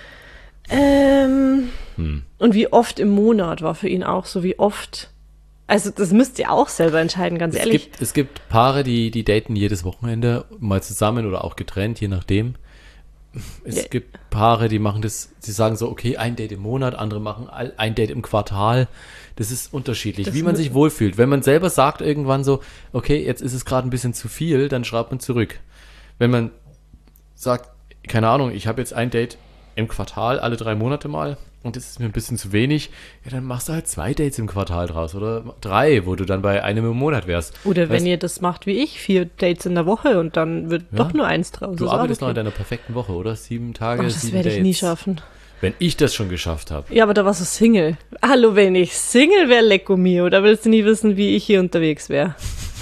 Speaker 2: Ähm,
Speaker 1: Hm.
Speaker 2: Und wie oft im Monat war für ihn auch so, wie oft. Also, das müsst ihr auch selber entscheiden, ganz
Speaker 1: Es
Speaker 2: ehrlich.
Speaker 1: gibt, es gibt Paare, die, die daten jedes Wochenende, mal zusammen oder auch getrennt, je nachdem. Es
Speaker 2: Ja.
Speaker 1: gibt Paare, die machen das, sie sagen so, okay, ein Date im Monat, andere machen all- ein Date im Quartal. Das ist unterschiedlich,
Speaker 2: Das
Speaker 1: wie man
Speaker 2: mu-
Speaker 1: sich wohlfühlt. Wenn man selber sagt irgendwann so, okay, jetzt ist es gerade ein bisschen zu viel, dann schreibt man zurück. Wenn man sagt, keine Ahnung, ich habe jetzt ein Date im Quartal, alle drei Monate mal, und das ist mir ein bisschen zu wenig, ja, dann machst du halt zwei Dates im Quartal draus oder drei, wo du dann bei einem im Monat wärst.
Speaker 2: Oder wenn
Speaker 1: Weißt,
Speaker 2: ihr das macht wie ich, vier Dates in der Woche und dann wird
Speaker 1: Ja.
Speaker 2: doch nur eins draus.
Speaker 1: du
Speaker 2: Ist auch
Speaker 1: arbeitest noch in
Speaker 2: okay.
Speaker 1: deiner perfekten Woche, oder? Sieben Tage,
Speaker 2: Oh, das
Speaker 1: sieben
Speaker 2: werde ich
Speaker 1: Dates.
Speaker 2: nie schaffen.
Speaker 1: Wenn ich das schon geschafft habe.
Speaker 2: Ja, aber da warst du Single. Hallo, wenn ich Single wäre, lecco mio. Da willst du nie wissen, wie ich hier unterwegs wäre.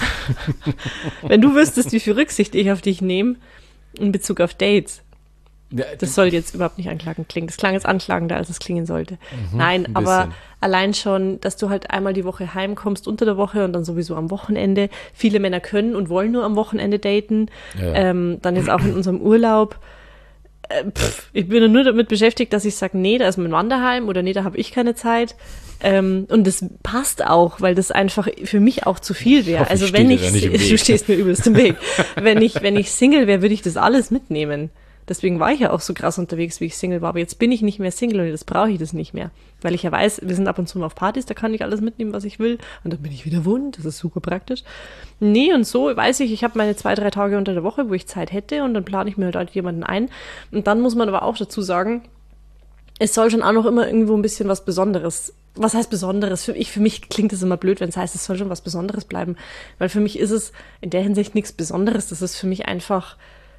Speaker 2: Wenn du wüsstest, wie viel Rücksicht ich auf dich nehme in Bezug auf Dates.
Speaker 1: Ja,
Speaker 2: Das soll jetzt überhaupt nicht anklagend klingen. Das klang jetzt anklagender, als es klingen sollte. Nein,
Speaker 1: ein
Speaker 2: aber
Speaker 1: bisschen.
Speaker 2: allein schon, dass du halt einmal die Woche heimkommst unter der Woche und dann sowieso am Wochenende. Viele Männer können und wollen nur am Wochenende daten.
Speaker 1: Ja, ja.
Speaker 2: Ähm, dann jetzt auch in unserem Urlaub. Äh, pff, ich bin nur damit beschäftigt, dass ich sage, nee, da ist mein Mann daheim oder nee, da habe ich keine Zeit. Ähm, und das passt auch, weil das einfach für mich auch zu viel wäre.
Speaker 1: hoffe, ich
Speaker 2: Also
Speaker 1: stehe
Speaker 2: wenn
Speaker 1: dir
Speaker 2: ich,
Speaker 1: da nicht im
Speaker 2: du
Speaker 1: Weg.
Speaker 2: stehst mir übelst im Weg. wenn ich, wenn ich Single wäre, würde ich das alles mitnehmen. Deswegen war ich ja auch so krass unterwegs, wie ich Single war. Aber jetzt bin ich nicht mehr Single und jetzt brauche ich das nicht mehr. Weil ich ja weiß, wir sind ab und zu mal auf Partys, da kann ich alles mitnehmen, was ich will. Und dann bin ich wieder wund, das ist super praktisch. Nee, und so weiß ich, ich habe meine zwei, drei Tage unter der Woche, wo ich Zeit hätte und dann plane ich mir halt, halt jemanden ein. Und dann muss man aber auch dazu sagen, es soll schon auch noch immer irgendwo ein bisschen was Besonderes. Was heißt Besonderes? Für, ich, für mich klingt es immer blöd, wenn es heißt, es soll schon was Besonderes bleiben. Weil für mich ist es in der Hinsicht nichts Besonderes. Das ist für mich einfach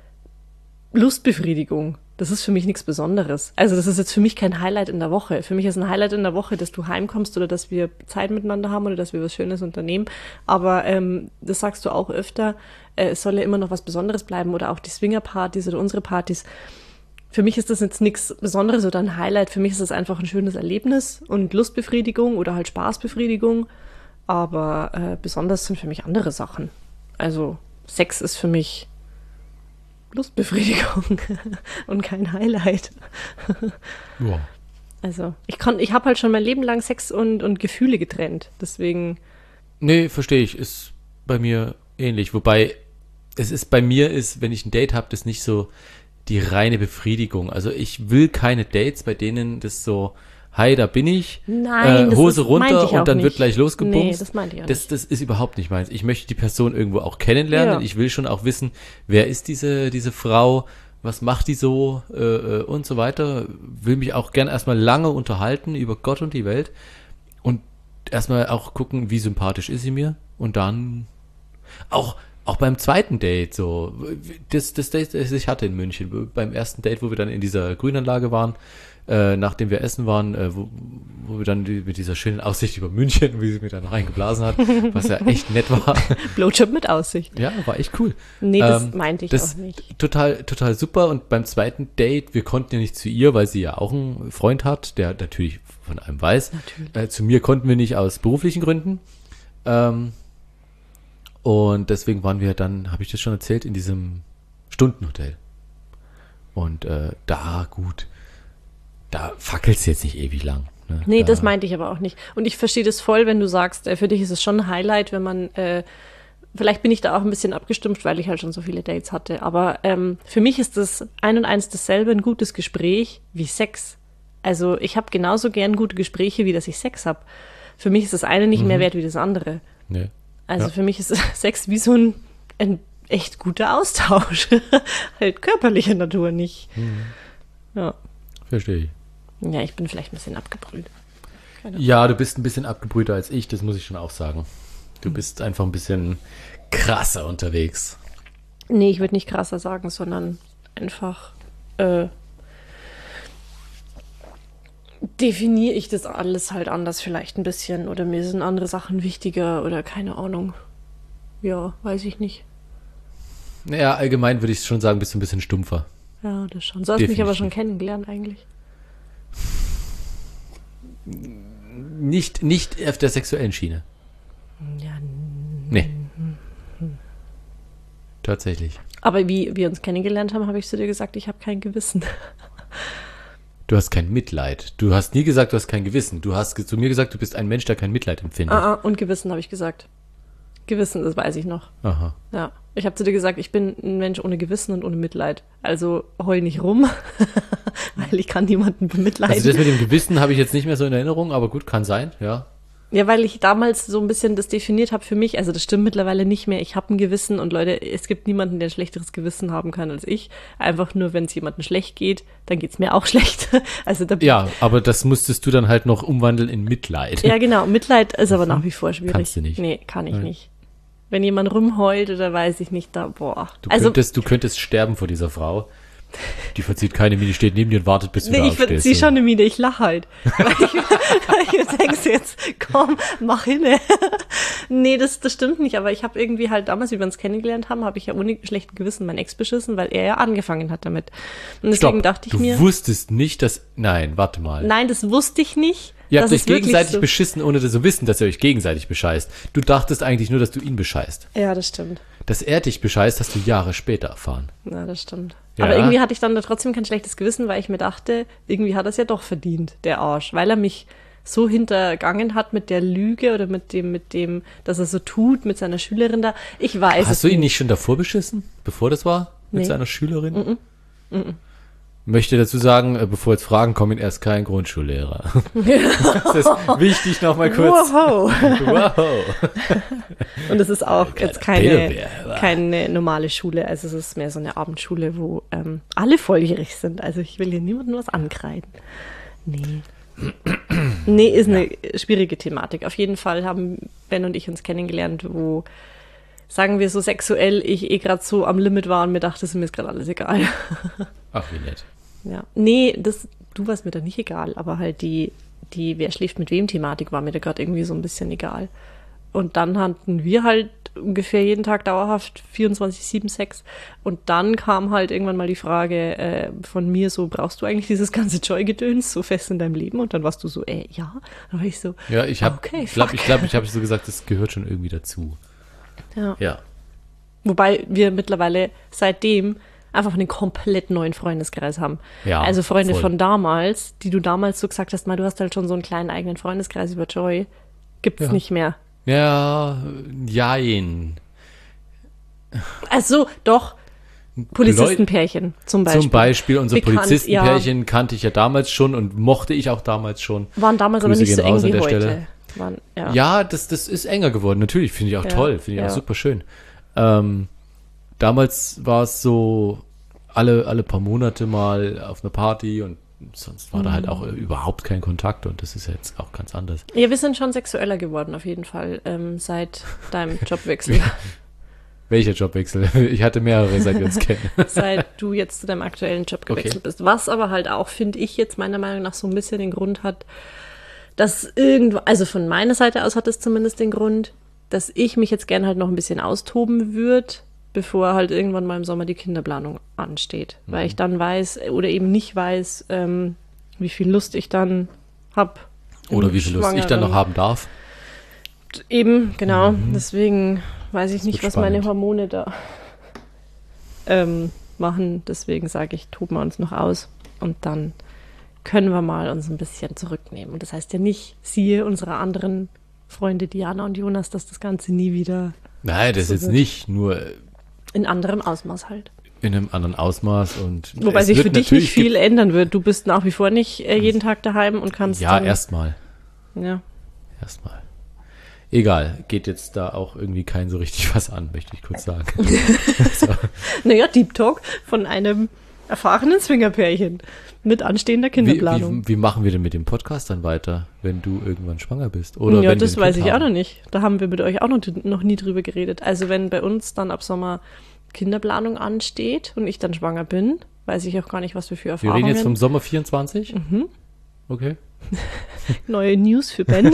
Speaker 2: Lustbefriedigung. Das ist für mich nichts Besonderes. Also das ist jetzt für mich kein Highlight in der Woche. Für mich ist ein Highlight in der Woche, dass du heimkommst oder dass wir Zeit miteinander haben oder dass wir was Schönes unternehmen. Aber ähm, das sagst du auch öfter, äh, es soll ja immer noch was Besonderes bleiben oder auch die Swinger-Partys oder unsere Partys. Für mich ist das jetzt nichts Besonderes oder ein Highlight. Für mich ist das einfach ein schönes Erlebnis und Lustbefriedigung oder halt Spaßbefriedigung. Aber äh, besonders sind für mich andere Sachen. Also Sex ist für mich Lustbefriedigung und kein Highlight.
Speaker 1: Ja.
Speaker 2: Also ich kann, ich habe halt schon mein Leben lang Sex und, und Gefühle getrennt. Deswegen,
Speaker 1: Nee, verstehe ich. Ist bei mir ähnlich. Wobei, es ist bei mir ist, wenn ich ein Date habe, das nicht so die reine Befriedigung. Also ich will keine Dates, bei denen das so, hi, da bin ich,
Speaker 2: Nein,
Speaker 1: äh,
Speaker 2: das
Speaker 1: Hose
Speaker 2: ist- meinte
Speaker 1: runter
Speaker 2: ich auch
Speaker 1: und dann
Speaker 2: nicht.
Speaker 1: wird gleich losgebumst.
Speaker 2: Nee, das meinte ich auch
Speaker 1: das, das ist überhaupt nicht meins. Ich möchte die Person irgendwo auch kennenlernen.
Speaker 2: Ja.
Speaker 1: Ich will schon auch wissen, wer ist diese, diese Frau, was macht die so äh, äh, und so weiter. Will mich auch gern erstmal lange unterhalten über Gott und die Welt und erstmal auch gucken, wie sympathisch ist sie mir und dann auch auch beim zweiten Date so, das, das Date, das ich hatte in München, beim ersten Date, wo wir dann in dieser Grünanlage waren, äh, nachdem wir essen waren, äh, wo, wo wir dann die, mit dieser schönen Aussicht über München, wie sie mir dann reingeblasen hat, was ja echt nett war.
Speaker 2: Blowjob mit Aussicht.
Speaker 1: Ja, war echt cool.
Speaker 2: Nee, das
Speaker 1: Ähm,
Speaker 2: meinte ich
Speaker 1: das
Speaker 2: auch nicht.
Speaker 1: Total, total super. Und beim zweiten Date, wir konnten ja nicht zu ihr, weil sie ja auch einen Freund hat, der natürlich von einem weiß.
Speaker 2: Natürlich.
Speaker 1: Äh, zu mir konnten wir nicht aus beruflichen Gründen. Ähm, und deswegen waren wir dann, habe ich das schon erzählt, in diesem Stundenhotel. Und äh, da, gut, da fackelt es jetzt nicht ewig lang. Ne?
Speaker 2: Nee,
Speaker 1: da,
Speaker 2: das meinte ich aber auch nicht. Und ich verstehe das voll, wenn du sagst, äh, für dich ist es schon ein Highlight, wenn man, äh, vielleicht bin ich da auch ein bisschen abgestumpft, weil ich halt schon so viele Dates hatte. Aber ähm, für mich ist das ein und eins dasselbe, ein gutes Gespräch wie Sex. Also ich habe genauso gern gute Gespräche, wie dass ich Sex habe. Für mich ist das eine nicht
Speaker 1: Mhm.
Speaker 2: mehr wert wie das andere.
Speaker 1: Nee.
Speaker 2: Also
Speaker 1: Ja.
Speaker 2: für mich ist Sex wie so ein, ein echt guter Austausch. Halt körperlicher Natur nicht.
Speaker 1: Mhm.
Speaker 2: Ja.
Speaker 1: Verstehe ich.
Speaker 2: Ja, ich bin vielleicht ein bisschen abgebrüht.
Speaker 1: Ja, du bist ein bisschen abgebrühter als ich, das muss ich schon auch sagen. Du bist einfach ein bisschen krasser unterwegs.
Speaker 2: Nee, ich würde nicht krasser sagen, sondern einfach äh, definiere ich das alles halt anders vielleicht ein bisschen oder mir sind andere Sachen wichtiger oder keine Ahnung. Ja, weiß ich nicht.
Speaker 1: Naja, allgemein würde ich schon sagen, bist du ein bisschen stumpfer.
Speaker 2: Ja, das schon. So hast du mich aber
Speaker 1: Definitiv.
Speaker 2: schon kennengelernt eigentlich.
Speaker 1: Nicht, nicht auf der sexuellen Schiene.
Speaker 2: Ja,
Speaker 1: Nee. Tatsächlich.
Speaker 2: aber wie wir uns kennengelernt haben, habe ich zu dir gesagt, ich habe kein Gewissen.
Speaker 1: Du hast kein Mitleid. Du hast nie gesagt, du hast kein Gewissen. Du hast ge- zu mir gesagt, du bist ein Mensch, der kein Mitleid empfindet.
Speaker 2: Ah, ah, und Gewissen habe ich gesagt. Gewissen, das weiß ich noch.
Speaker 1: Aha.
Speaker 2: Ja, ich habe zu dir gesagt, ich bin ein Mensch ohne Gewissen und ohne Mitleid. Also heul nicht rum, weil ich kann niemanden bemitleiden.
Speaker 1: Also das mit dem Gewissen habe ich jetzt nicht mehr so in Erinnerung, aber gut, kann sein, ja.
Speaker 2: Ja, weil ich damals so ein bisschen das definiert habe für mich. Also das stimmt mittlerweile nicht mehr. Ich habe ein Gewissen und Leute, es gibt niemanden, der ein schlechteres Gewissen haben kann als ich. Einfach nur, wenn es jemandem schlecht geht, dann geht's mir auch schlecht. Also da
Speaker 1: Ja, aber das musstest du dann halt noch umwandeln in Mitleid.
Speaker 2: Ja, genau. Mitleid ist aber nach wie vor schwierig.
Speaker 1: Kannst du nicht.
Speaker 2: Nee, kann ich
Speaker 1: Nein.
Speaker 2: nicht. Wenn jemand rumheult oder weiß ich nicht, da, boah.
Speaker 1: Du,
Speaker 2: also,
Speaker 1: könntest, du könntest sterben vor dieser Frau. Die verzieht keine Miene, steht neben dir und wartet, bis du
Speaker 2: nee,
Speaker 1: da
Speaker 2: ich
Speaker 1: aufstehst.
Speaker 2: verzieh
Speaker 1: so.
Speaker 2: schon eine Miene, ich lach halt. Weil ich, weil ich denkst jetzt, komm, mach hinne. Nee, das, das stimmt nicht, aber ich habe irgendwie halt damals, wie wir uns kennengelernt haben, habe ich ja ohne schlechten Gewissen mein Ex beschissen, weil er ja angefangen hat damit. Und deswegen
Speaker 1: Stopp,
Speaker 2: dachte ich
Speaker 1: du
Speaker 2: mir,
Speaker 1: wusstest nicht, dass... Nein, warte mal.
Speaker 2: nein, das wusste ich nicht.
Speaker 1: Ihr habt
Speaker 2: dass
Speaker 1: euch
Speaker 2: es wirklich
Speaker 1: gegenseitig
Speaker 2: so-
Speaker 1: beschissen, ohne zu wissen, dass ihr euch gegenseitig bescheißt. Du dachtest eigentlich nur, dass du ihn bescheißt.
Speaker 2: Ja, das stimmt.
Speaker 1: Dass er dich bescheißt, hast du Jahre später erfahren.
Speaker 2: Ja, das stimmt.
Speaker 1: Ja.
Speaker 2: Aber irgendwie hatte ich dann da trotzdem kein schlechtes Gewissen, weil ich mir dachte, irgendwie hat er es ja doch verdient, der Arsch, weil er mich so hintergangen hat mit der Lüge oder mit dem, mit dem, dass er so tut mit seiner Schülerin da. Ich weiß
Speaker 1: Hast
Speaker 2: es
Speaker 1: du ihn
Speaker 2: nicht.
Speaker 1: nicht schon davor beschissen, bevor das war, mit
Speaker 2: Nee.
Speaker 1: seiner Schülerin? Möchte dazu sagen, äh, bevor jetzt Fragen kommen, er ist kein Grundschullehrer. Das ist wichtig, nochmal kurz.
Speaker 2: Wow.
Speaker 1: Wow.
Speaker 2: Und es ist auch
Speaker 1: Kleiner
Speaker 2: jetzt keine,
Speaker 1: Pädobär.
Speaker 2: keine normale Schule, also es ist mehr so eine Abendschule, wo ähm, alle volljährig sind. Also ich will hier niemandem was ankreiden. Nee. Nee, ist eine schwierige Thematik. Auf jeden Fall haben Ben und ich uns kennengelernt, wo, sagen wir so sexuell, ich eh gerade so am Limit war und mir dachte, es ist mir ist gerade alles egal.
Speaker 1: Ach, wie nett.
Speaker 2: Ja. Nee, das, du warst mir da nicht egal, aber halt die, die wer schläft mit wem Thematik war mir da gerade irgendwie so ein bisschen egal. Und dann hatten wir halt ungefähr jeden Tag dauerhaft vierundzwanzig sieben Sex. Und dann kam halt irgendwann mal die Frage äh, von mir so, brauchst du eigentlich dieses ganze Joy-Gedöns so fest in deinem Leben? Und dann warst du so, äh, ja. Dann war ich so,
Speaker 1: Ja, ich habe,
Speaker 2: Okay,
Speaker 1: ich glaube,
Speaker 2: fuck.
Speaker 1: ich, glaub, ich habe so gesagt, das gehört schon irgendwie dazu.
Speaker 2: ja.
Speaker 1: Ja.
Speaker 2: Wobei wir mittlerweile seitdem einfach einen komplett neuen Freundeskreis haben.
Speaker 1: Ja,
Speaker 2: also Freunde
Speaker 1: voll.
Speaker 2: von damals, die du damals so gesagt hast, mal, du hast halt schon so einen kleinen eigenen Freundeskreis über Joy, gibt's
Speaker 1: Ja.
Speaker 2: nicht mehr.
Speaker 1: Ja, jein.
Speaker 2: Also doch, Polizistenpärchen zum Beispiel.
Speaker 1: Zum Beispiel unser
Speaker 2: Bekannt,
Speaker 1: Polizistenpärchen kannte ich ja damals schon und mochte ich auch damals schon.
Speaker 2: Waren damals
Speaker 1: Grüße
Speaker 2: aber nicht so
Speaker 1: gehen
Speaker 2: eng
Speaker 1: raus an
Speaker 2: wie
Speaker 1: der
Speaker 2: heute.
Speaker 1: Stelle.
Speaker 2: Waren, ja.
Speaker 1: Ja, das, das ist enger geworden. Natürlich, finde ich auch
Speaker 2: Ja,
Speaker 1: toll. Finde ich
Speaker 2: ja.
Speaker 1: auch super schön. Ähm, damals war es so, alle, alle paar Monate mal auf einer Party und sonst war da halt
Speaker 2: Mhm.
Speaker 1: auch überhaupt kein Kontakt und das ist ja jetzt auch ganz anders.
Speaker 2: Ja, wir sind schon sexueller geworden auf jeden Fall ähm, seit deinem Jobwechsel.
Speaker 1: Welcher Jobwechsel? Ich hatte mehrere, seit wir uns kennen.
Speaker 2: Seit du jetzt zu deinem aktuellen Job gewechselt
Speaker 1: Okay.
Speaker 2: bist. Was aber halt auch, finde ich, jetzt meiner Meinung nach so ein bisschen den Grund hat, dass irgendwo, also von meiner Seite aus hat es zumindest den Grund, dass ich mich jetzt gerne halt noch ein bisschen austoben würde, bevor halt irgendwann mal im Sommer die Kinderplanung ansteht. Mhm. Weil ich dann weiß oder eben nicht weiß, ähm, wie viel Lust ich dann habe.
Speaker 1: Oder wie viel Lust ich dann noch haben darf.
Speaker 2: Eben, genau.
Speaker 1: Mhm.
Speaker 2: Deswegen weiß ich nicht,
Speaker 1: wird
Speaker 2: was meine
Speaker 1: spannend.
Speaker 2: Hormone da ähm, machen. Deswegen sage ich, toben wir uns noch aus und dann können wir mal uns ein bisschen zurücknehmen. Und das heißt ja nicht, siehe unsere anderen Freunde Diana und Jonas, dass das Ganze nie wieder
Speaker 1: Nein, das
Speaker 2: So
Speaker 1: ist jetzt
Speaker 2: wird.
Speaker 1: nicht nur
Speaker 2: in anderem Ausmaß halt.
Speaker 1: in einem anderen Ausmaß. Und
Speaker 2: Wobei
Speaker 1: es
Speaker 2: sich
Speaker 1: wird
Speaker 2: für dich
Speaker 1: natürlich
Speaker 2: nicht viel ändern wird. Du bist nach wie vor nicht äh, jeden Tag daheim und kannst
Speaker 1: Ja,
Speaker 2: dann,
Speaker 1: erstmal.
Speaker 2: Ja.
Speaker 1: Erstmal. Egal, geht jetzt da auch irgendwie kein so richtig was an, möchte ich kurz sagen. so.
Speaker 2: Naja, Deep Talk von einem erfahrenen Swingerpärchen mit anstehender
Speaker 1: wie,
Speaker 2: Kinderplanung.
Speaker 1: wie, wie machen wir denn mit dem Podcast dann weiter, wenn du irgendwann schwanger bist? Oder
Speaker 2: ja,
Speaker 1: wenn wir
Speaker 2: das
Speaker 1: ein
Speaker 2: weiß
Speaker 1: Kind
Speaker 2: ich auch
Speaker 1: haben?
Speaker 2: noch nicht. Da haben wir mit euch auch noch, noch nie drüber geredet. Also wenn bei uns dann ab Sommer Kinderplanung ansteht und ich dann schwanger bin, weiß ich auch gar nicht, was wir für
Speaker 1: Wir
Speaker 2: Erfahrungen.
Speaker 1: reden jetzt vom Sommer vierundzwanzig?
Speaker 2: Mhm.
Speaker 1: Okay.
Speaker 2: Neue News für Ben.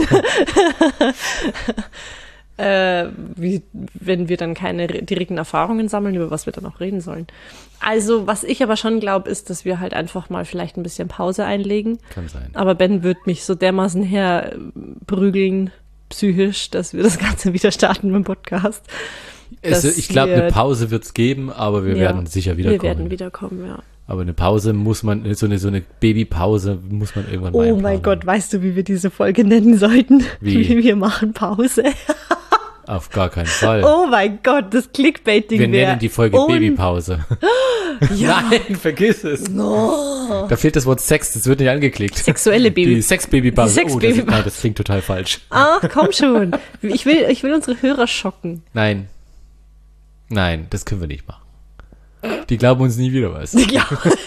Speaker 2: äh, wie, wenn wir dann keine re- direkten Erfahrungen sammeln, über was wir dann auch reden sollen. Also, was ich aber schon glaube, ist, dass wir halt einfach mal vielleicht ein bisschen Pause einlegen.
Speaker 1: Kann sein.
Speaker 2: Aber Ben wird mich so dermaßen herprügeln, psychisch, dass wir das Ganze wieder starten mit dem Podcast.
Speaker 1: Es,
Speaker 2: dass
Speaker 1: ich glaube,
Speaker 2: wir-
Speaker 1: eine Pause wird es geben, aber wir
Speaker 2: Ja,
Speaker 1: werden sicher
Speaker 2: Wir
Speaker 1: wiederkommen.
Speaker 2: werden wiederkommen, ja.
Speaker 1: Aber eine Pause muss man, so eine, so eine Babypause muss man irgendwann mal
Speaker 2: Oh
Speaker 1: einplanen.
Speaker 2: mein Gott, weißt du, wie wir diese Folge nennen sollten?
Speaker 1: Wie?
Speaker 2: Wir machen Pause.
Speaker 1: Auf gar keinen Fall.
Speaker 2: Oh mein Gott, das Clickbaiting
Speaker 1: wir
Speaker 2: wäre
Speaker 1: nennen die Folge
Speaker 2: un-
Speaker 1: Babypause.
Speaker 2: Ja.
Speaker 1: Nein, vergiss es. Da fehlt das Wort Sex, das wird nicht angeklickt.
Speaker 2: Sexuelle Baby.
Speaker 1: Die Sex-Babypause.
Speaker 2: Die
Speaker 1: Oh, das,
Speaker 2: Sex-Babypause.
Speaker 1: nein, das klingt total falsch.
Speaker 2: Ach, komm schon. Ich will, ich will unsere Hörer schocken.
Speaker 1: Nein. Nein, das können wir nicht machen. Die glauben uns nie wieder was.
Speaker 2: Ja.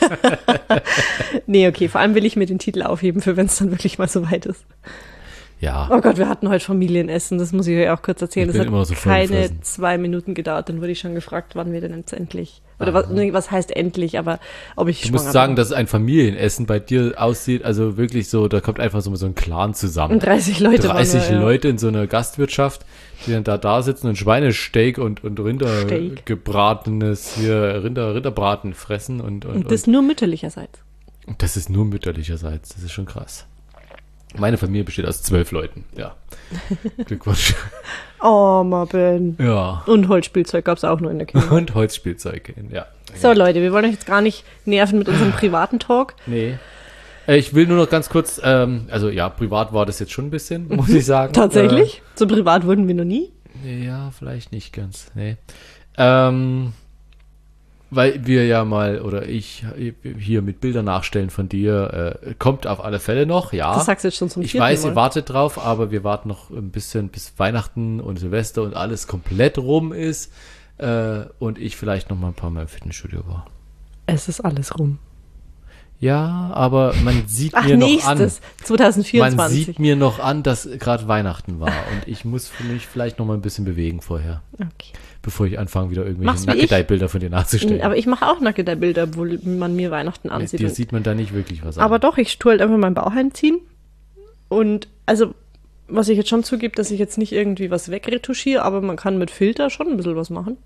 Speaker 2: Nee, okay, vor allem will ich mir den Titel aufheben, für wenn es dann wirklich mal so weit ist.
Speaker 1: Ja.
Speaker 2: Oh Gott, wir hatten heute Familienessen, das muss ich euch auch kurz erzählen.
Speaker 1: Ich
Speaker 2: Das
Speaker 1: bin
Speaker 2: hat
Speaker 1: immer noch so
Speaker 2: keine
Speaker 1: vollgefressen.
Speaker 2: zwei Minuten gedauert, dann wurde ich schon gefragt, wann wir denn jetzt endlich, oder
Speaker 1: Aha.
Speaker 2: was, nee, was heißt endlich, aber ob ich
Speaker 1: Du
Speaker 2: schwanger
Speaker 1: musst sagen,
Speaker 2: bin.
Speaker 1: dass ein Familienessen bei dir aussieht, also wirklich so, da kommt einfach so, so ein Clan zusammen.
Speaker 2: Und dreißig Leute waren
Speaker 1: dreißig
Speaker 2: wir, ja.
Speaker 1: Leute in so einer Gastwirtschaft, die dann da da sitzen und Schweinesteak und, und
Speaker 2: Steak.
Speaker 1: Rindergebratenes, hier Rinder, Rinderbraten fressen und, und,
Speaker 2: Und das nur mütterlicherseits.
Speaker 1: und das ist nur mütterlicherseits, das ist schon krass. Meine Familie besteht aus zwölf Leuten, ja. Glückwunsch.
Speaker 2: Oh, Ben.
Speaker 1: Ja.
Speaker 2: Und Holzspielzeug gab es auch nur in der Kinder.
Speaker 1: Und Holzspielzeug, ja.
Speaker 2: So, Leute, wir wollen euch jetzt gar nicht nerven mit unserem privaten Talk.
Speaker 1: Nee. Äh, Ich will nur noch ganz kurz, ähm, also ja, privat war das jetzt schon ein bisschen, muss ich sagen.
Speaker 2: Tatsächlich? So privat wurden wir noch nie.
Speaker 1: Äh, ja, vielleicht nicht ganz, nee. Ähm, weil wir ja mal, oder ich hier mit Bildern nachstellen von dir, äh, kommt auf alle Fälle noch, ja.
Speaker 2: Das sagst du jetzt schon zum
Speaker 1: Ich
Speaker 2: vierten
Speaker 1: weiß,
Speaker 2: Mal.
Speaker 1: ihr wartet drauf, aber wir warten noch ein bisschen, bis Weihnachten und Silvester und alles komplett rum ist. Äh, und ich vielleicht noch mal ein paar Mal im Fitnessstudio war.
Speaker 2: Es ist alles rum.
Speaker 1: Ja, aber man sieht
Speaker 2: Ach,
Speaker 1: mir noch an.
Speaker 2: nächstes,
Speaker 1: Man
Speaker 2: zwanzig vierundzwanzig.
Speaker 1: sieht mir noch an, dass gerade Weihnachten war und ich muss für mich vielleicht noch mal ein bisschen bewegen vorher,
Speaker 2: Okay.
Speaker 1: bevor ich anfange, wieder
Speaker 2: Mach's
Speaker 1: irgendwelche
Speaker 2: wie ich.
Speaker 1: Nackedei-Bilder von dir nachzustellen.
Speaker 2: Aber ich mache auch nackte Bilder, wo man mir Weihnachten
Speaker 1: Mit
Speaker 2: ansieht.
Speaker 1: dir
Speaker 2: Und-
Speaker 1: sieht man da nicht wirklich was
Speaker 2: Aber
Speaker 1: an.
Speaker 2: doch, ich tue halt einfach meinen Bauch einziehen. Und also, was ich jetzt schon zugebe, dass ich jetzt nicht irgendwie was wegretuschiere, aber man kann mit Filter schon ein bisschen was machen.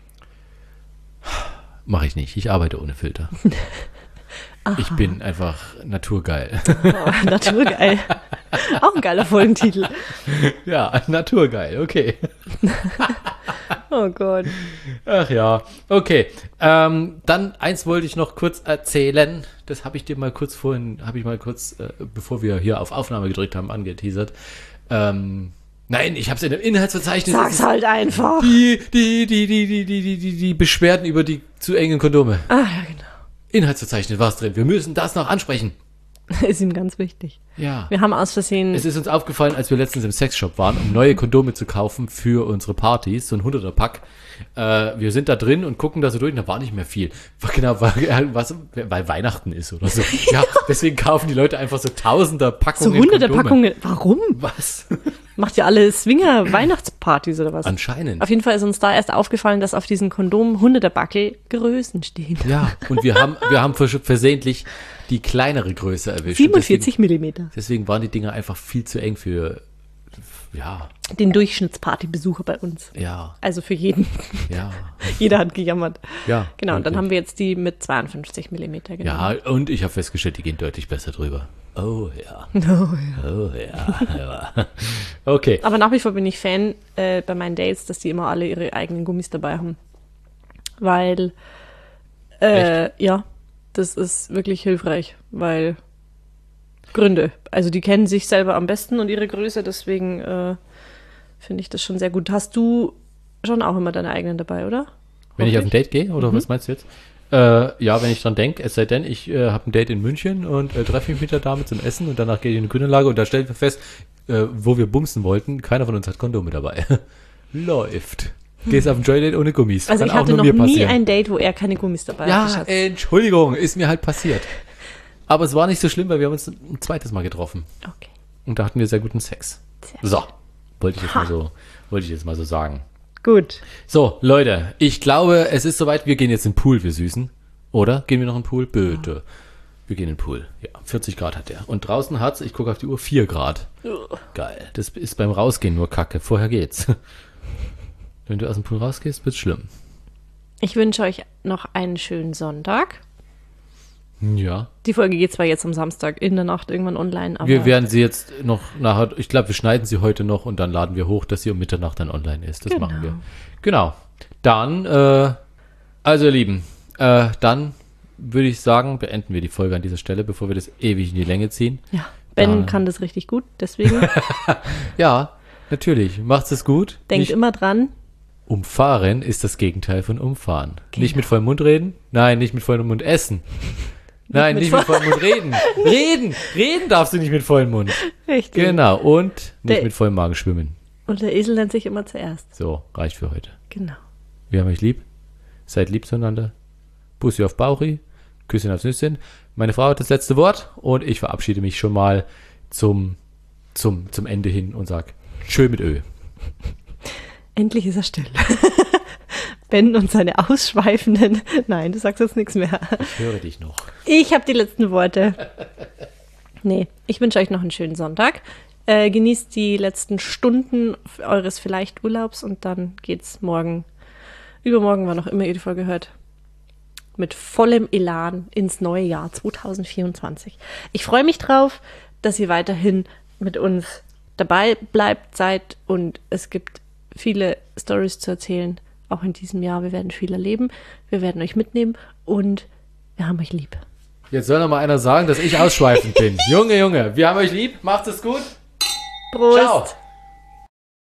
Speaker 1: Mache ich nicht. Ich arbeite ohne Filter. Ich bin einfach naturgeil.
Speaker 2: Oh, naturgeil. Auch ein geiler Folgentitel.
Speaker 1: Ja, naturgeil, okay.
Speaker 2: Oh Gott.
Speaker 1: Ach ja, okay. Ähm, dann eins wollte ich noch kurz erzählen. Das habe ich dir mal kurz vorhin, habe ich mal kurz, äh, bevor wir hier auf Aufnahme gedrückt haben, angeteasert. Ähm, nein, ich habe es in dem Inhaltsverzeichnis.
Speaker 2: Sag's halt einfach.
Speaker 1: Die, die, die, die, die, die, die, die, die Beschwerden über die zu engen Kondome.
Speaker 2: Ah, ja, genau.
Speaker 1: Inhaltsverzeichnis war es drin. Wir müssen das noch ansprechen.
Speaker 2: Ist ihm ganz wichtig.
Speaker 1: Ja.
Speaker 2: Wir haben aus Versehen.
Speaker 1: Es ist uns aufgefallen, als wir letztens im Sexshop waren, um neue Kondome zu kaufen für unsere Partys, so ein hunderter-Pack. Äh, wir sind da drin und gucken da so durch und da war nicht mehr viel. Genau, weil, was, weil Weihnachten ist oder so. Ja, deswegen kaufen die Leute einfach so tausender
Speaker 2: so
Speaker 1: Packungen
Speaker 2: hunderte
Speaker 1: Kondome.
Speaker 2: Packungen. Warum?
Speaker 1: Was?
Speaker 2: Macht ihr alle Swinger-Weihnachtspartys oder was?
Speaker 1: Anscheinend.
Speaker 2: Auf jeden Fall ist uns da erst aufgefallen, dass auf diesen Kondom Hunderterbackel Größen stehen.
Speaker 1: Ja, und wir haben, wir haben vers- versehentlich die kleinere Größe erwischt.
Speaker 2: siebenundvierzig Millimeter.
Speaker 1: Deswegen, deswegen waren die Dinger einfach viel zu eng für, ja,
Speaker 2: Den Durchschnittspartybesucher bei uns.
Speaker 1: ja,
Speaker 2: Also für jeden.
Speaker 1: ja,
Speaker 2: Jeder hat gejammert.
Speaker 1: ja.
Speaker 2: Genau, und dann
Speaker 1: wirklich.
Speaker 2: haben wir jetzt die mit zweiundfünfzig Millimeter genommen.
Speaker 1: Ja, und ich habe festgestellt, die gehen deutlich besser drüber. Oh ja. Oh ja. ja. Okay.
Speaker 2: Aber nach wie vor bin ich Fan äh, bei meinen Dates, dass die immer alle ihre eigenen Gummis dabei haben. Weil, äh, ja, das ist wirklich hilfreich, weil Gründe. Also die kennen sich selber am besten und ihre Größe, deswegen äh, finde ich das schon sehr gut. Hast du schon auch immer deine eigenen dabei, oder?
Speaker 1: Wenn ich auf ein Date gehe, oder
Speaker 2: Mhm.
Speaker 1: was meinst du jetzt? Äh, ja, wenn ich dran denke, es sei denn, ich äh, habe ein Date in München und äh, treffe mich mit der Dame zum Essen und danach gehe ich in die Grünanlage und da stellen wir fest, äh, wo wir bumsen wollten, keiner von uns hat Kondome dabei. Läuft. Gehst auf ein Joy-Date ohne Gummis.
Speaker 2: Also
Speaker 1: Kann
Speaker 2: ich
Speaker 1: auch
Speaker 2: hatte
Speaker 1: nur
Speaker 2: noch
Speaker 1: mir
Speaker 2: nie
Speaker 1: passieren.
Speaker 2: ein Date, wo er keine Gummis dabei hatte.
Speaker 1: Ja,
Speaker 2: Schatz.
Speaker 1: Entschuldigung, ist mir halt passiert. Aber es war nicht so schlimm, weil wir haben uns ein zweites Mal getroffen.
Speaker 2: Okay.
Speaker 1: Und da hatten wir sehr guten Sex.
Speaker 2: Sehr
Speaker 1: So, wollte ich jetzt mal so, wollte ich jetzt mal so sagen.
Speaker 2: Gut.
Speaker 1: So, Leute, ich glaube, es ist soweit, wir gehen jetzt in den Pool, wir Süßen. Oder? Gehen wir noch in den Pool? Bitte. Wir gehen in den Pool. Ja, vierzig Grad hat der. Und draußen hat's, ich gucke auf die Uhr, vier Grad. Geil. Das ist beim Rausgehen nur Kacke. Vorher geht's. Wenn du aus dem Pool rausgehst, wird's schlimm.
Speaker 2: Ich wünsche euch noch einen schönen Sonntag.
Speaker 1: Ja.
Speaker 2: Die Folge geht zwar jetzt am Samstag in der Nacht irgendwann online, aber
Speaker 1: Wir werden sie jetzt noch nachher, ich glaube, wir schneiden sie heute noch und dann laden wir hoch, dass sie um Mitternacht dann online ist. Das
Speaker 2: Genau.
Speaker 1: machen wir. Genau. Dann, äh, also ihr Lieben, äh, dann würde ich sagen, beenden wir die Folge an dieser Stelle, bevor wir das ewig in die Länge ziehen.
Speaker 2: ja, Ben
Speaker 1: Da-
Speaker 2: kann das richtig gut, deswegen
Speaker 1: Ja, natürlich. Macht's es gut.
Speaker 2: denkt
Speaker 1: Nicht
Speaker 2: immer dran.
Speaker 1: umfahren ist das Gegenteil von umfahren.
Speaker 2: Genau.
Speaker 1: Nicht mit vollem Mund reden? Nein, nicht mit vollem Mund essen. Nein,
Speaker 2: mit
Speaker 1: nicht mit
Speaker 2: voll-
Speaker 1: vollem Mund reden. Reden! Reden darfst du nicht mit vollem Mund.
Speaker 2: Richtig.
Speaker 1: Genau. Und nicht
Speaker 2: Der-
Speaker 1: mit vollem Magen schwimmen.
Speaker 2: Und der Esel nennt sich immer zuerst.
Speaker 1: So, reicht für heute.
Speaker 2: Genau.
Speaker 1: Wir haben euch lieb. Seid lieb zueinander. Bussi auf Bauchi. Küsschen aufs Nüsschen. Meine Frau hat das letzte Wort und ich verabschiede mich schon mal zum, zum, zum Ende hin und sag Tschö mit Ö.
Speaker 2: Endlich ist er still. Ben und seine ausschweifenden... Nein, du sagst jetzt nichts mehr.
Speaker 1: Ich höre dich noch.
Speaker 2: Ich habe die letzten Worte. Nee, ich wünsche euch noch einen schönen Sonntag. Äh, genießt die letzten Stunden eures vielleicht Urlaubs und dann geht's morgen, übermorgen, wann auch immer ihr die Folge hört, mit vollem Elan ins neue Jahr zwanzig vierundzwanzig. Ich freue mich drauf, dass ihr weiterhin mit uns dabei bleibt, seid und es gibt viele Stories zu erzählen, auch in diesem Jahr. Wir werden viel erleben, wir werden euch mitnehmen und wir haben euch lieb.
Speaker 1: Jetzt soll noch mal einer sagen, dass ich ausschweifend bin. Junge, Junge, wir haben euch lieb. Macht es gut.
Speaker 2: Prost!
Speaker 1: Ciao.